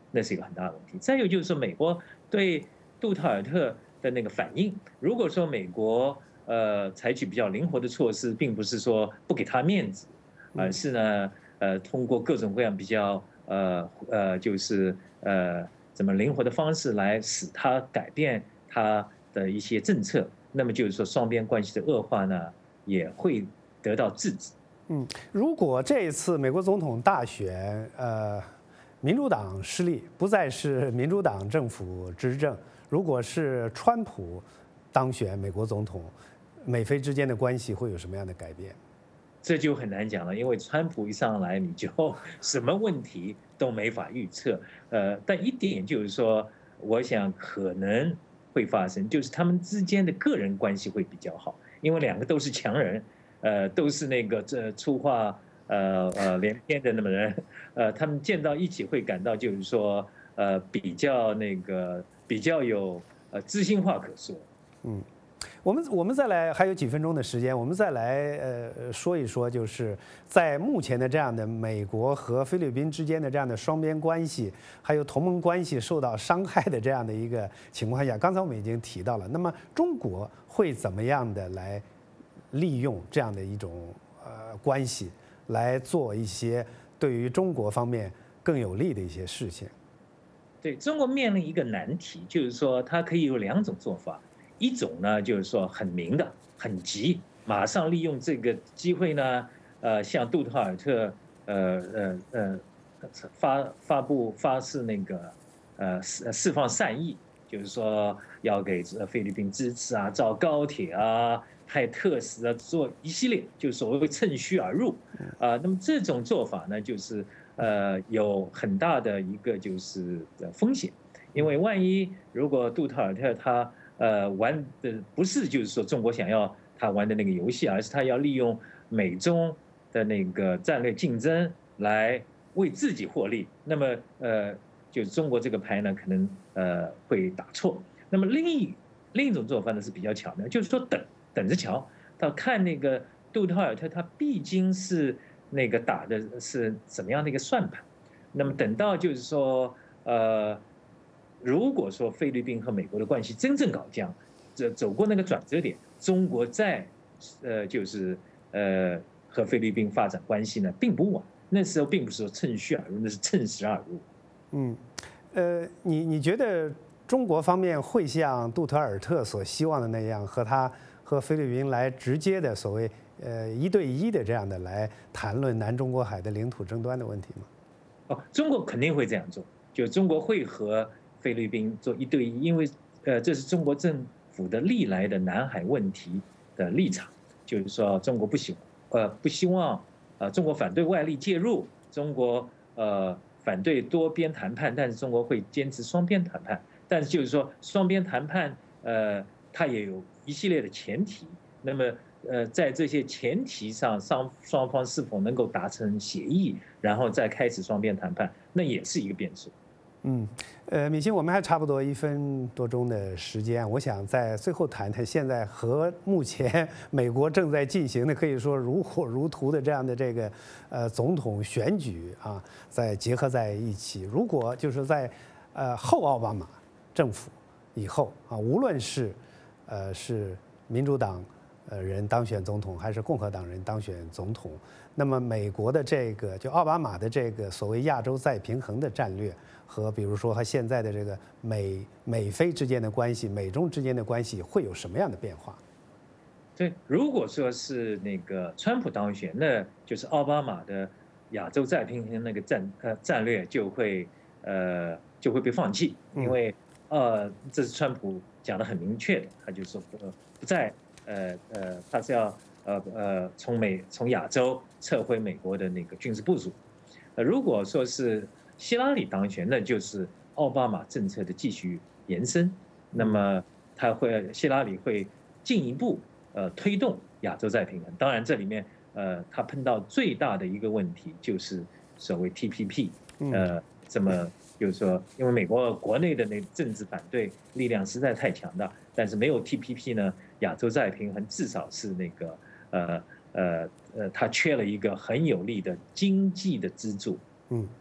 那是一个很大的问题。再有就是说，美国对杜特尔特的那个反应，如果说美国呃采取比较灵活的措施，并不是说不给他面子，而是呢呃通过各种各样比较呃呃就是呃怎么灵活的方式来使他改变他的一些政策，那么就是说双边关系的恶化呢也会得到制止。 嗯，如果这一次美国总统大选，呃，民主党失利，不再是民主党政府执政，如果是川普当选美国总统，美菲之间的关系会有什么样的改变？ 这就很难讲了，因为川普一上来，你就什么问题都没法预测。呃，但一点就是说，我想可能会发生，就是他们之间的个人关系会比较好，因为两个都是强人。呃，都是那个这粗话呃呃连篇的那么人，呃，他们见到一起会感到就是说呃比较那个比较有呃知心话可说。 嗯，我们我们再来还有几分钟的时间，我们再来呃说一说，就是在目前的这样的美国和菲律宾之间的这样的双边关系，还有同盟关系受到伤害的这样的一个情况下，刚才我们已经提到了，那么中国会怎么样的来利用这样的一种呃关系来做一些对于中国方面更有利的一些事情？ 对，中国面临一个难题，就是说它可以有两种做法，一种呢就是说很明的、很急，马上利用这个机会呢，呃，向杜特尔特呃呃呃发发布发示那个呃释释放善意，就是说要给菲律宾支持啊，造高铁啊。派特使啊，做一系列，就所谓趁虚而入，啊、呃，那么这种做法呢，就是呃有很大的一个就是风险，因为万一如果杜特尔特他呃玩的不是就是说中国想要他玩的那个游戏，而是他要利用美中的那个战略竞争来为自己获利，那么呃就中国这个牌呢可能呃会打错。那么另一另一种做法呢是比较巧妙，就是说等。等着瞧，到看那个杜特尔特，他毕竟是那个打的是怎么样的一个算盘。那么等到就是说，呃，如果说菲律宾和美国的关系真正搞僵，这走过那个转折点，中国再呃就是呃和菲律宾发展关系呢，并不晚。那时候并不是说趁虚而入，那是趁时而入。 嗯，呃，你你觉得中国方面会像杜特尔特所希望的那样，和他和菲律宾来直接的所谓呃一对一的这样的来谈论南中国海的领土争端的问题吗？ 哦，中国肯定会这样做，就中国会和菲律宾做一对一，因为呃这是中国政府的历来的南海问题的立场，就是说中国不希呃不希望呃中国反对外力介入，中国呃反对多边谈判，但是中国会坚持双边谈判，但是就是说双边谈判呃它也有一系列的前提，那么呃，在这些前提上，双双方是否能够达成协议，然后再开始双边谈判，那也是一个变数。 嗯，呃，米欣，我们还差不多一分多钟的时间，我想在最后谈谈现在和目前美国正在进行的可以说如火如荼的这样的这个呃总统选举啊，再结合在一起。如果就是在呃后奥巴马政府以后啊，无论是呃，是民主党呃人当选总统，还是共和党人当选总统，那么美国的这个就奥巴马的这个所谓亚洲再平衡的战略，和比如说和现在的这个美美菲之间的关系、美中之间的关系，会有什么样的变化？ 对，如果说是那个川普当选，那就是奥巴马的亚洲再平衡那个战呃战略就会呃就会被放弃，因为呃这是川普讲得很明确的，他就说不不再呃呃，他是要呃呃从美从亚洲撤回美国的那个军事部署。呃，如果说是希拉里当选，那就是奥巴马政策的继续延伸。那么他会希拉里会进一步呃推动亚洲再平衡。当然，这里面呃他碰到最大的一个问题就是所谓 T P P， 呃，这么。就是说，因为美国国内的那政治反对力量实在太强大，但是没有 T P P 呢，亚洲再平衡至少是那个呃呃呃，它缺了一个很有力的经济的支柱。 嗯，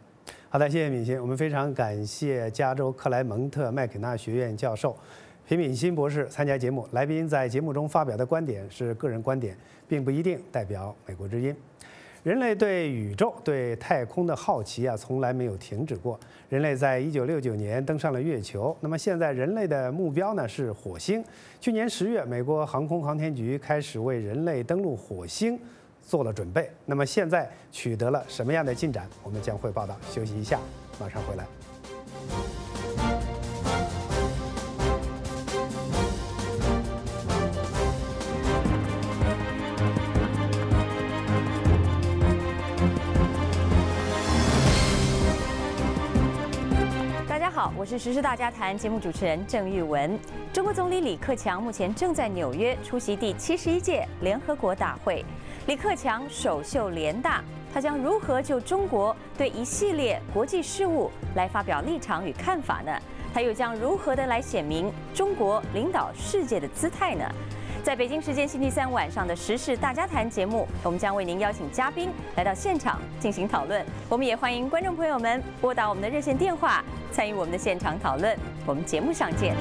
好的，谢谢敏欣。我们非常感谢加州克莱蒙特麦肯纳学院教授皮敏欣博士参加节目。来宾在节目中发表的观点是个人观点，并不一定代表美国之音。人类对宇宙、对太空的好奇啊，从来没有停止过。人类在一九六九年登上了月球，那么现在人类的目标呢是火星。去年十月，美国航空航天局开始为人类登陆火星做了准备。那么现在取得了什么样的进展？我们将会报道。休息一下，马上回来。 好，我是时事大家谈节目主持人郑玉文。中国总理李克强目前正在纽约出席第七十一届联合国大会。李克强首秀联大，他将如何就中国对一系列国际事务来发表立场与看法呢？他又将如何的来显明中国领导世界的姿态呢？在北京时间星期三晚上的时事大家谈节目，我们将为您邀请嘉宾来到现场进行讨论。我们也欢迎观众朋友们拨打我们的热线电话参与我们的现场讨论。我们节目上见。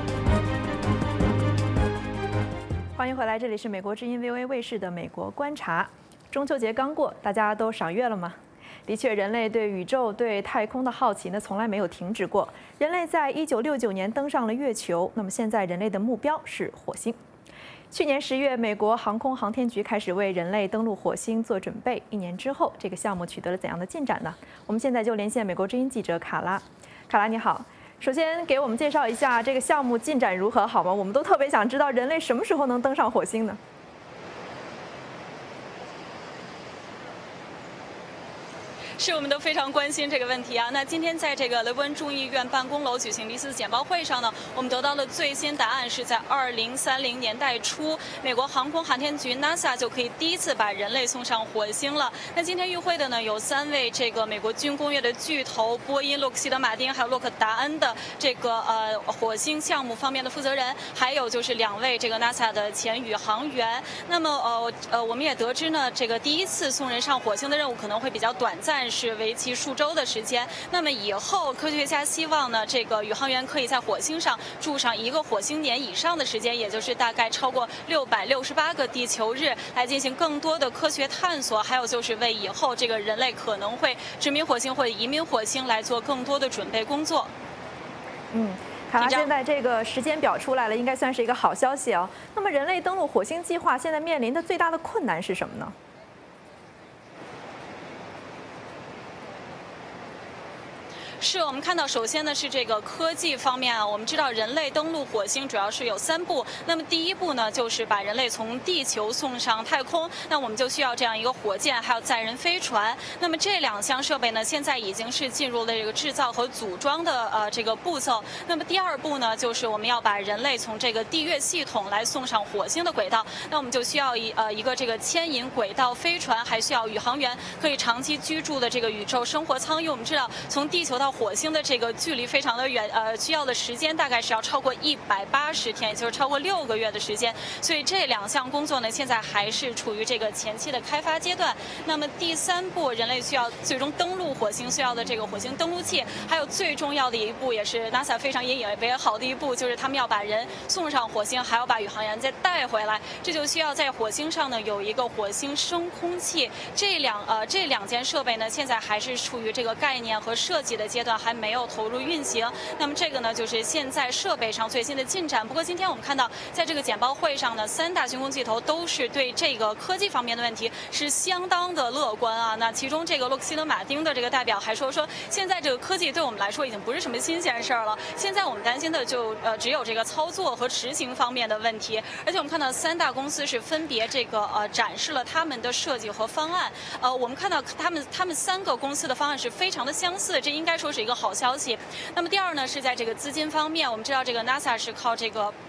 欢迎回来，这里是美国之音 V O A 卫视的《美国观察》。中秋节刚过，大家都赏月了吗？的确，人类对宇宙、对太空的好奇呢，从来没有停止过。人类在一九六九年登上了月球，那么现在人类的目标是火星。去年十月，美国航空航天局开始为人类登陆火星做准备。一年之后，这个项目取得了怎样的进展呢？我们现在就连线美国之音记者卡拉。卡拉，你好。首先给我们介绍一下这个项目进展如何好吗？我们都特别想知道人类什么时候能登上火星呢？ 是，我们都非常关心这个问题啊。那今天在这个雷伯恩众议院办公楼举行的一次简报会上呢，我们得到的最新答案是在二零三零年代初，美国航空航天局 NASA 就可以第一次把人类送上火星了。那今天与会的呢有三位这个美国军工业的巨头波音、洛克希德马丁还有洛克达恩的这个呃火星项目方面的负责人，还有就是两位这个 NASA 的前宇航员。那么呃呃我们也得知呢，这个第一次送人上火星的任务可能会比较短暂。是为期数周的时间。那么以后科学家希望呢，这个宇航员可以在火星上住上一个火星年以上的时间，也就是大概超过六百六十八个地球日，来进行更多的科学探索，还有就是为以后这个人类可能会殖民火星或者移民火星来做更多的准备工作。 嗯。卡拉，现在这个时间表出来了，应该算是一个好消息哦。那么人类登陆火星计划现在面临的最大的困难是什么呢？ 是我们看到，首先呢是这个科技方面啊，我们知道人类登陆火星主要是有三步。那么第一步呢，就是把人类从地球送上太空，那我们就需要这样一个火箭，还有载人飞船。那么这两项设备呢，现在已经是进入了这个制造和组装的呃这个步骤。那么第二步呢，就是我们要把人类从这个地月系统来送上火星的轨道，那我们就需要一呃一个这个牵引轨道飞船，还需要宇航员可以长期居住的这个宇宙生活舱。因为我们知道，从地球到火星的这个距离非常的远，呃，需要的时间大概是要超过一百八十天，也就是超过六个月的时间。所以这两项工作呢，现在还是处于这个前期的开发阶段。那么第三步，人类需要最终登陆火星需要的这个火星登陆器，还有最重要的一步，也是 NASA 非常引以为豪的一步，就是他们要把人送上火星，还要把宇航员再带回来。这就需要在火星上呢有一个火星升空器。这两呃这两件设备呢，现在还是处于这个概念和设计的阶段，还没有投入运行。那么这个呢，就是现在设备上最新的进展。不过今天我们看到，在这个简报会上呢，三大军工巨头都是对这个科技方面的问题是相当的乐观啊。那其中这个洛克希德马丁的这个代表还说说，现在这个科技对我们来说已经不是什么新鲜事儿了。现在我们担心的就呃只有这个操作和执行方面的问题。而且我们看到三大公司是分别这个呃展示了他们的设计和方案。呃，我们看到他们他们三个公司的方案是非常的相似，这应该说是一个好消息。那么第二呢，是在这个资金方面，我们知道这个 NASA 是靠这个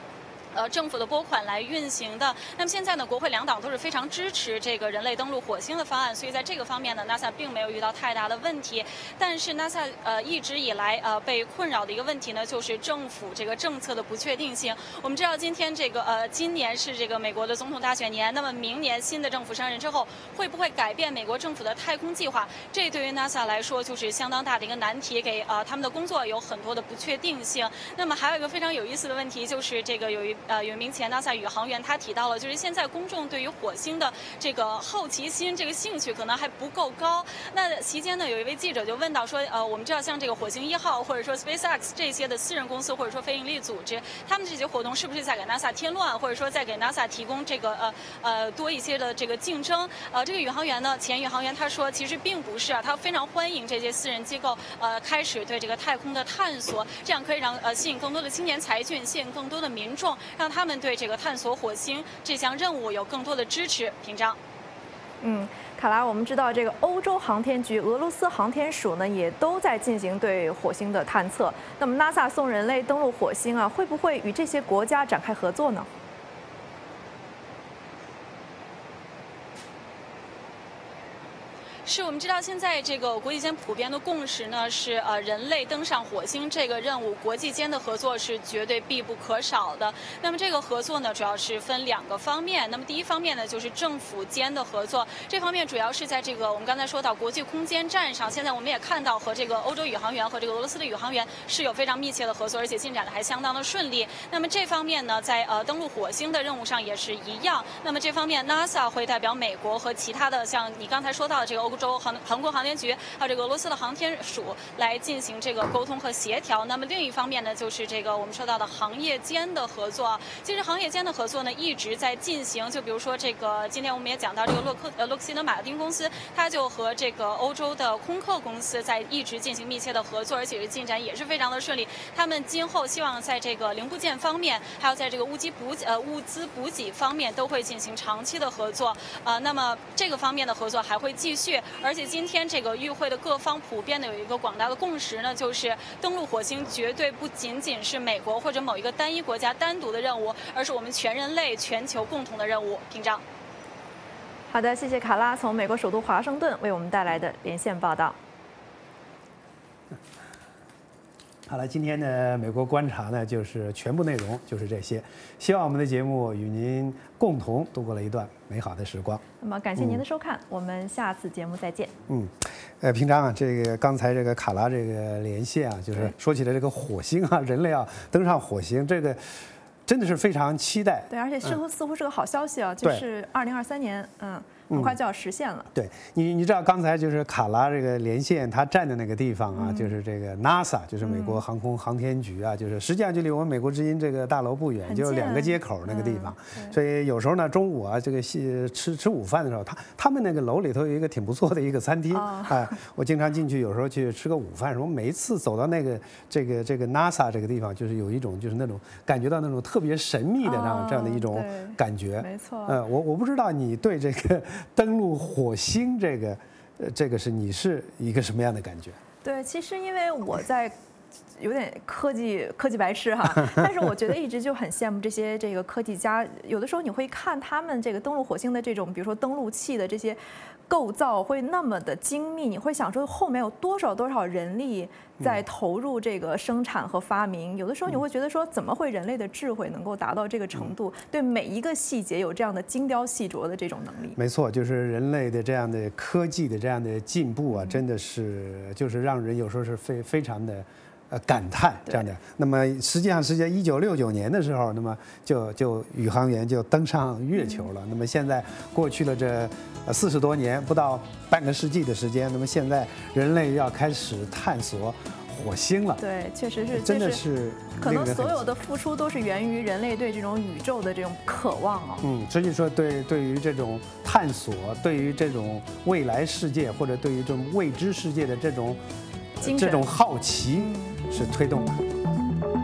呃政府的拨款来运行的。那么现在呢，国会两党都是非常支持这个人类登陆火星的方案，所以在这个方面呢 ，NASA 并没有遇到太大的问题。但是 NASA 呃一直以来呃被困扰的一个问题呢，就是政府这个政策的不确定性。我们知道今天这个呃今年是这个美国的总统大选年，那么明年新的政府上任之后，会不会改变美国政府的太空计划？这对于 NASA 来说就是相当大的一个难题，给呃他们的工作有很多的不确定性。那么还有一个非常有意思的问题，就是这个有一呃有一名前 NASA 宇航员他提到了，就是现在公众对于火星的这个好奇心、这个兴趣可能还不够高。那期间呢，有一位记者就问到说，呃，我们知道像这个火星一号或者说 SpaceX 这些的私人公司或者说非营利组织，他们这些活动是不是在给 NASA 添乱，或者说在给 NASA 提供这个呃呃多一些的这个竞争？呃，这个宇航员呢，前宇航员他说，其实并不是啊，他非常欢迎这些私人机构呃开始对这个太空的探索，这样可以让呃吸引更多的青年才俊，吸引更多的民众，让他们对这个探索火星这项任务有更多的支持。屏障。 嗯，卡拉，我们知道这个欧洲航天局、俄罗斯航天署呢，也都在进行对火星的探测。那么 NASA 送人类登陆火星啊，会不会与这些国家展开合作呢？ 是我们知道，现在这个国际间普遍的共识呢，是呃人类登上火星这个任务，国际间的合作是绝对必不可少的。那么这个合作呢，主要是分两个方面。那么第一方面呢，就是政府间的合作，这方面主要是在这个我们刚才说到国际空间站上，现在我们也看到和这个欧洲宇航员和这个俄罗斯的宇航员是有非常密切的合作，而且进展的还相当的顺利。那么这方面呢，在呃登陆火星的任务上也是一样。那么这方面 NASA 会代表美国和其他的像你刚才说到的这个欧洲航韩国航天局还有这个俄罗斯的航天署来进行这个沟通和协调。那么另一方面呢，就是这个我们说到的行业间的合作。其实行业间的合作呢一直在进行。就比如说这个今天我们也讲到这个洛克呃洛克希德马丁公司，它就和这个欧洲的空客公司在一直进行密切的合作，而且是进展也是非常的顺利。他们今后希望在这个零部件方面，还有在这个物资补呃物资补给方面都会进行长期的合作。呃，那么这个方面的合作还会继续，而且今天这个与会的各方普遍的有一个广大的共识呢，就是登陆火星绝对不仅仅是美国或者某一个单一国家单独的任务，而是我们全人类、全球共同的任务。屏障。 好的，谢谢卡拉从美国首都华盛顿为我们带来的连线报道。 好了，今天的美国观察呢，就是全部内容就是这些。希望我们的节目与您共同度过了一段美好的时光。 那么感谢您的收看，嗯、我们下次节目再见。 嗯，呃，平常啊，这个刚才这个卡拉这个连线啊，就是说起来这个火星啊，人类啊登上火星，这个真的是非常期待。 对，而且似乎、嗯、似乎是个好消息啊，就是二零二三年，嗯。很快就要实现了。 对你，你知道刚才就是卡拉这个连线，他站的那个地方啊，嗯、就是这个 NASA， 就是美国航空航天局啊，嗯、就是实际上就离我们美国之音这个大楼不远，就两个街口那个地方。嗯、所以有时候呢，中午啊，这个吃吃午饭的时候，他他们那个楼里头有一个挺不错的一个餐厅，哦、哎，我经常进去，有时候去吃个午饭什么。每一次走到那个这个这个 NASA 这个地方，就是有一种就是那种感觉到那种特别神秘的这样、哦、这样的一种感觉。 没错。 嗯，我我不知道你对这个。登陆火星这个，呃，这个是你是一个什么样的感觉？ 对，其实因为我在有点科技科技白痴哈，但是我觉得一直就很羡慕这些这个科技家。有的时候你会看他们这个登陆火星的这种，比如说登陆器的这些构造会那么的精密，你会想说后面有多少多少人力在投入这个生产和发明。有的时候你会觉得说，怎么会人类的智慧能够达到这个程度，对每一个细节有这样的精雕细琢的这种能力？ 没错，就是人类的这样的科技的这样的进步啊，真的是就是让人有时候是非非常的。呃，感叹这样的。那么实际上，实际上一九六九年的时候，那么就就宇航员就登上月球了。嗯、那么现在过去了这四十多年，不到半个世纪的时间，那么现在人类要开始探索火星了。 对，确实是， 真的是可能所有的付出都是源于人类对这种宇宙的这种渴望啊。 嗯，所以说对对于这种探索，对于这种未来世界或者对于这种未知世界的这种这种好奇。是推动的。